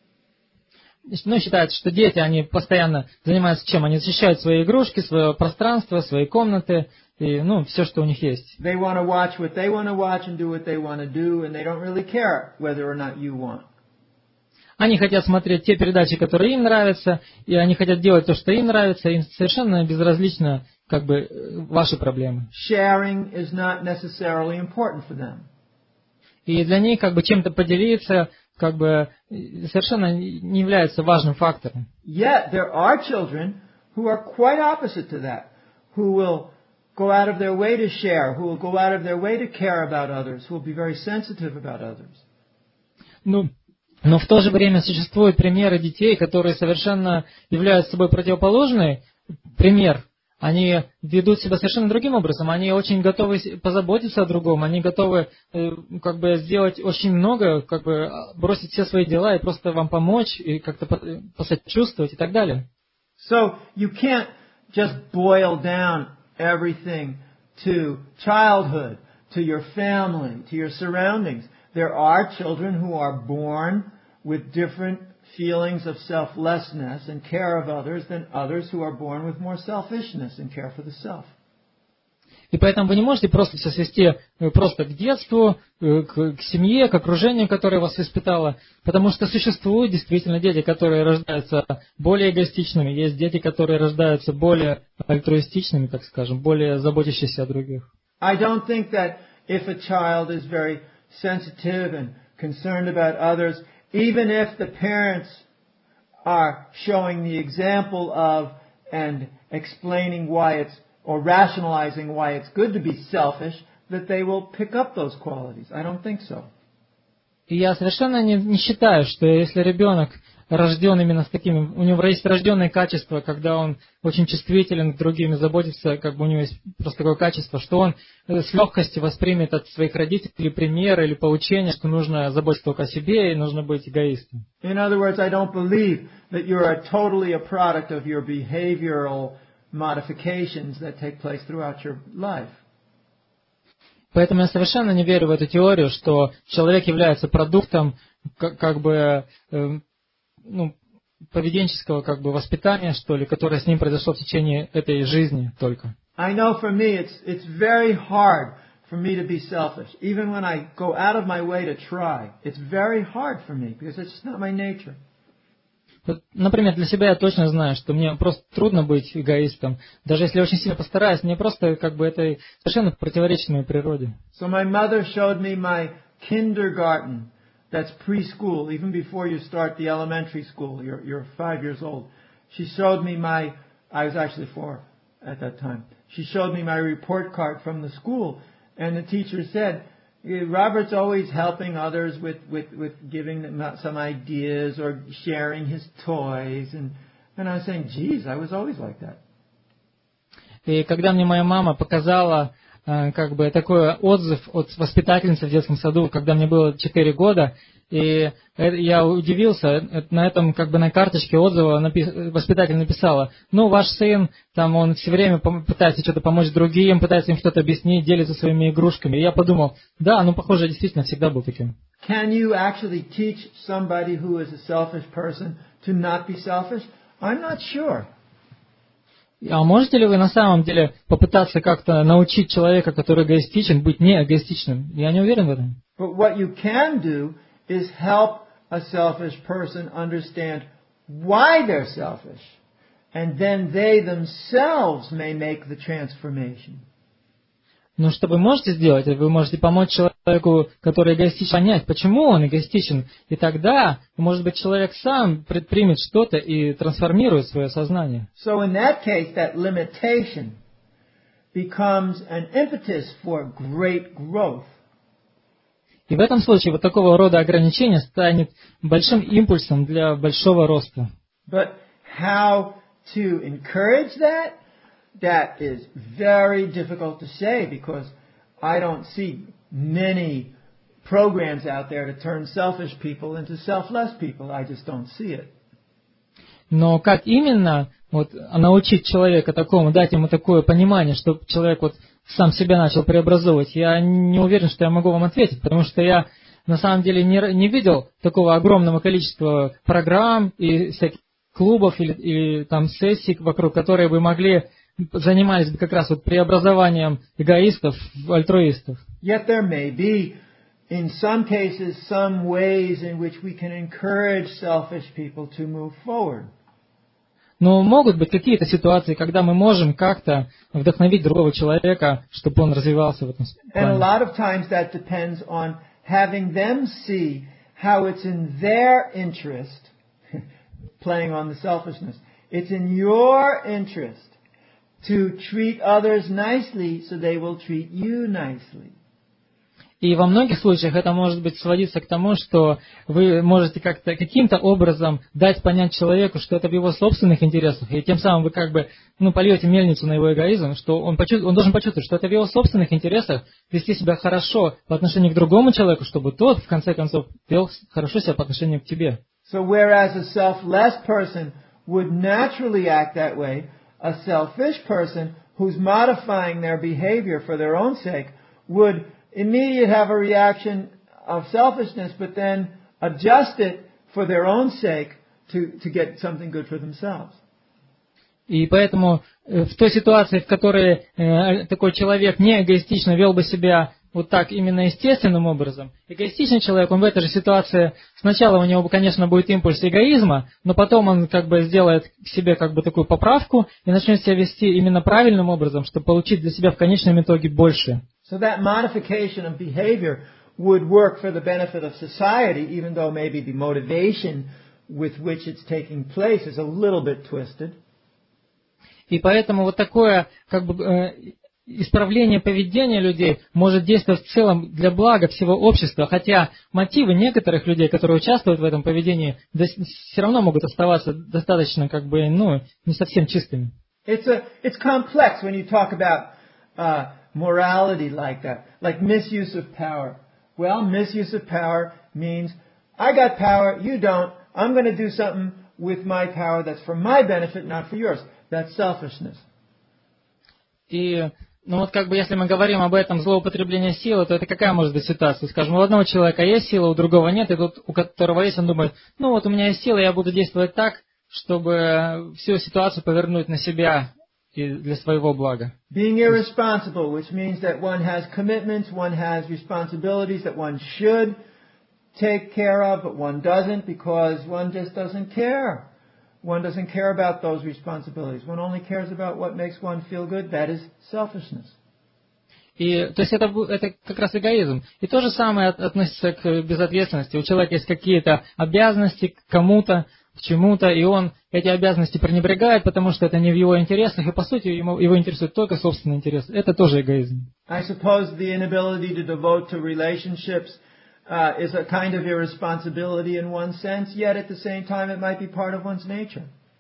Ну, считается, что дети, они постоянно занимаются чем? Они защищают свои игрушки, свое пространство, свои комнаты, и, ну, все, что у них есть. They want to watch what they want to watch and do what they want to do, and they don't really care whether or not you want. Они хотят смотреть те передачи, которые им нравятся, и они хотят делать то, что им нравится, им совершенно безразлично, как бы, ваши проблемы. Sharing is not necessarily important for them. И для них, как бы, чем-то поделиться, как бы, совершенно не является важным фактором. Yet there are children who are quite opposite to that, who will go out of their way to share, who will go out of their way to care about others, who will be very sensitive about others. Ну, но в то же время существуют примеры детей, которые совершенно являются собой противоположный пример. Они ведут себя совершенно другим образом. Они очень готовы позаботиться о другом. Они готовы э, как бы сделать очень много, как бы бросить все свои дела и просто вам помочь, и как-то посочувствовать и так далее. So you can't just boil down everything to childhood, to your family, to your surroundings. There are children who are born with different feelings of selflessness and care of others than others who are born with more selfishness and care for the self. И поэтому вы не можете просто все свести просто к детству, к, к семье, к окружению, которое вас воспитало, потому что существуют действительно дети, которые рождаются более эгоистичными, есть дети, которые рождаются более альтруистичными, так скажем, более заботящимися о других. I don't think that if a child is very sensitive and concerned about others, even if the parents are showing the example of and explaining why it's, or rationalizing why it's good to be selfish, that they will pick up those qualities. I don't think so. И я совершенно не, не считаю, что если ребенок рожден именно с такими, у него есть врожденные качества, когда он очень чувствителен к другим и заботится, как бы у него есть просто такое качество, что он с легкостью воспримет от своих родителей примеры или поучения, что нужно заботиться только о себе и нужно быть эгоистом. In other words, I don't believe that you're a totally a product of your behavioral modifications that take place throughout your life. Поэтому я совершенно не верю в эту теорию, что человек является продуктом как, как бы э, ну, поведенческого как бы воспитания, что ли, которое с ним произошло в течение этой жизни только. I know for me it's it's very hard for me to be selfish. Even when I go out of my way to try, it's very hard for me because it's just not my nature. Вот, например, для себя я точно знаю, что мне просто трудно быть эгоистом. Даже если я очень сильно постараюсь, мне просто как бы это совершенно противоречит моей природе. So my mother showed me my kindergarten. That's preschool, even before you start the elementary school. You're, you're five years old. She showed me my, I was actually four at that time. She showed me my report card from the school. And the teacher said, Robert's always helping others with, with, with giving them some ideas or sharing his toys. And, and I was saying, geez, I was always like that. И когда мне моя мама показала как бы такой отзыв от воспитательницы в детском саду, когда мне было четыре года, и я удивился, на этом как бы на карточке отзыва воспитатель написала: ну, ваш сын, там он все время пытается что-то помочь другим, пытается им что-то объяснить, делится своими игрушками. И я подумал, да, ну, похоже, действительно всегда был таким. Can you actually teach somebody who is a selfish person to not be selfish? I'm not sure. А можете ли вы на самом деле попытаться как-то научить человека, который эгоистичен, быть не эгоистичным? Я не уверен в этом. But what you can do is help a selfish person understand why they're selfish, and then they themselves may make the transformation. Но что вы можете сделать? Вы можете помочь человеку, который эгоистичен, понять, почему он эгоистичен, и тогда, может быть, человек сам предпримет что-то и трансформирует свое сознание. So in that case, that limitation becomes an impetus for great growth. И в этом случае вот такого рода ограничение станет большим импульсом для большого роста. But how to encourage that? That is very difficult to say because I don't see many programs out there to turn selfish people into selfless people. I just don't see it. Но как именно вот, научить человека такому, дать ему такое понимание, чтобы человек вот сам себя начал преобразовывать, я не уверен, что я могу вам ответить, потому что я на самом деле не, не видел такого огромного количества программ и всяких клубов или, или там сессий, вокруг которых бы могли занимались бы как раз вот преобразованием эгоистов в альтруистов. Yet there may be, in some cases, some ways in which we can encourage selfish people to move forward. Но могут быть какие-то ситуации, когда мы можем как-то вдохновить другого человека, чтобы он развивался в этом плане. And a lot of times that depends on having them see how it's in their interest, playing on the selfishness. It's in your interest to treat others nicely, so they will treat you nicely. И во многих случаях это может быть сводиться к тому, что вы можете как-то каким-то образом дать понять человеку, что это в его собственных интересах, и тем самым вы как бы ну, польете мельницу на его эгоизм, что он, почувств... он должен почувствовать, что это в его собственных интересах вести себя хорошо по отношению к другому человеку, чтобы тот, в конце концов, вел хорошо себя по отношению к тебе. So whereas a selfless person would naturally act that way, a selfish person who's modifying their behavior for their own sake would immediately have a reaction of selfishness, but then adjust it for their own sake to, to get something good for themselves. И поэтому в той ситуации, в которой э, такой человек не эгоистично вел бы себя вот так именно естественным образом, эгоистичный человек, он в этой же ситуации, сначала у него, конечно, будет импульс эгоизма, но потом он как бы сделает к себе как бы такую поправку и начнет себя вести именно правильным образом, чтобы получить для себя в конечном итоге больше. So that modification of behavior would work for the benefit of society, even though maybe the motivation with which it's taking place is a little bit twisted. И поэтому вот такое, как бы, э, исправление поведения людей может действовать в целом для блага всего общества, хотя мотивы некоторых людей, которые участвуют в этом поведении, все равно могут оставаться достаточно, как бы, ну, не совсем чистыми. It's a, it's complex when you talk about uh, morality like that, like misuse of power. Well, misuse of power means I got power, you don't. I'm going to do something with my power that's for my benefit, not for yours. That's selfishness. И, ну вот как бы, если мы говорим об этом злоупотреблении силы, то это какая может быть ситуация? Скажем, у одного человека есть сила, у другого нет, и тут у которого есть, он думает, ну вот у меня есть сила, я буду действовать так, чтобы всю ситуацию повернуть на себя и для своего блага. Being irresponsible, which means that one has commitments, one has responsibilities that one should take care of, but one doesn't because one just doesn't care. One doesn't care about those responsibilities. One only cares about what makes one feel good. That is selfishness. И, то есть это, это как раз эгоизм. И то же самое относится к безответственности. У человека есть какие-то обязанности к кому-то, к чему-то, и он эти обязанности пренебрегает, потому что это не в его интересах, и по сути ему, его интересует только собственный интерес. Это тоже эгоизм. I suppose the inability to devote to relationships Uh, is a kind of irresponsibility in one sense, yet at the same time it might be part of one's nature.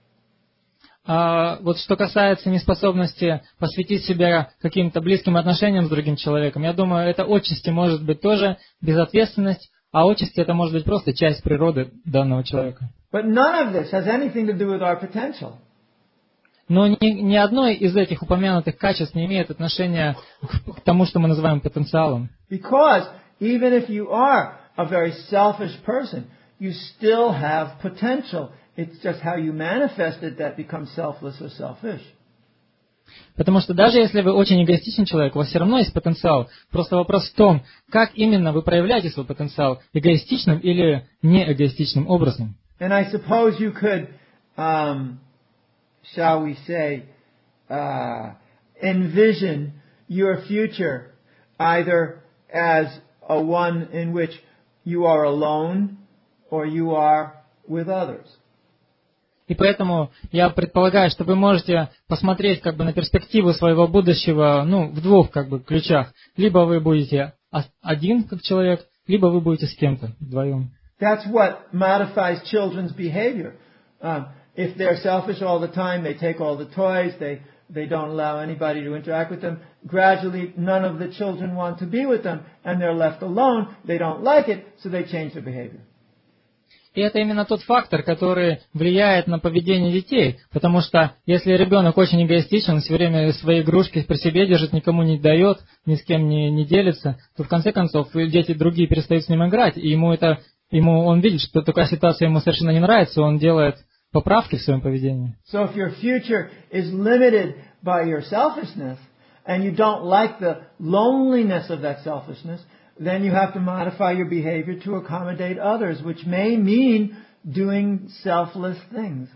А вот что касается неспособности посвятить себя каким-то близким отношениям с другим человеком, я думаю, это отчасти может быть тоже безответственность, а отчасти это может быть просто часть природы данного человека. But none of this has anything to do with our potential. Но ни, ни одно из этих упомянутых качеств не имеет отношения к тому, что мы называем потенциалом. Because even if you are a very selfish person, you still have potential. It's just how you manifest it that becomes selfless or selfish. Потому что даже если вы очень эгоистичный человек, у вас все равно есть потенциал. Просто вопрос в том, как именно вы проявляете свой потенциал, эгоистичным или неэгоистичным образом. And I suppose you could, um, shall we say, uh, envision your future either as a one in which you are alone or you are with others. И поэтому я предполагаю, что вы можете посмотреть как бы на перспективу своего будущего, ну, в двух как бы ключах. Либо вы будете один как человек, либо вы будете с кем-то вдвоем. That's what modifies children's behavior. Um, if they're selfish all the time, they take all the toys, they They don't allow anybody to interact with them. Gradually, none of the children want to be with them, and they're left alone. They don't like it, so they change their behavior. И это именно тот фактор, который влияет на поведение детей. Потому что если ребенок очень эгоистичен, все время свои игрушки при себе держит, никому не дает, ни с кем не, не делится, то в конце концов дети другие перестают с ним играть, и ему это, ему, он видит, что такая ситуация ему совершенно не нравится, он делает поправки в своем поведении. So if your future is limited by your selfishness, and you don't like the loneliness of that selfishness, then you have to modify your behavior to accommodate others, which may mean doing selfless things.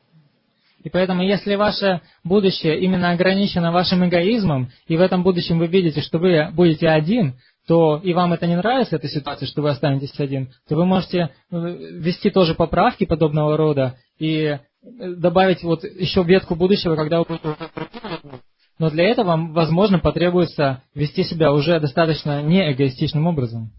И поэтому, если ваше будущее именно ограничено вашим эгоизмом, и в этом будущем вы видите, что вы будете один, то и вам это не нравится, эта ситуация, что вы останетесь один, то вы можете ввести тоже поправки подобного рода и добавить вот еще ветку будущего, когда вы будете... Но для этого вам, возможно, потребуется вести себя уже достаточно неэгоистичным образом.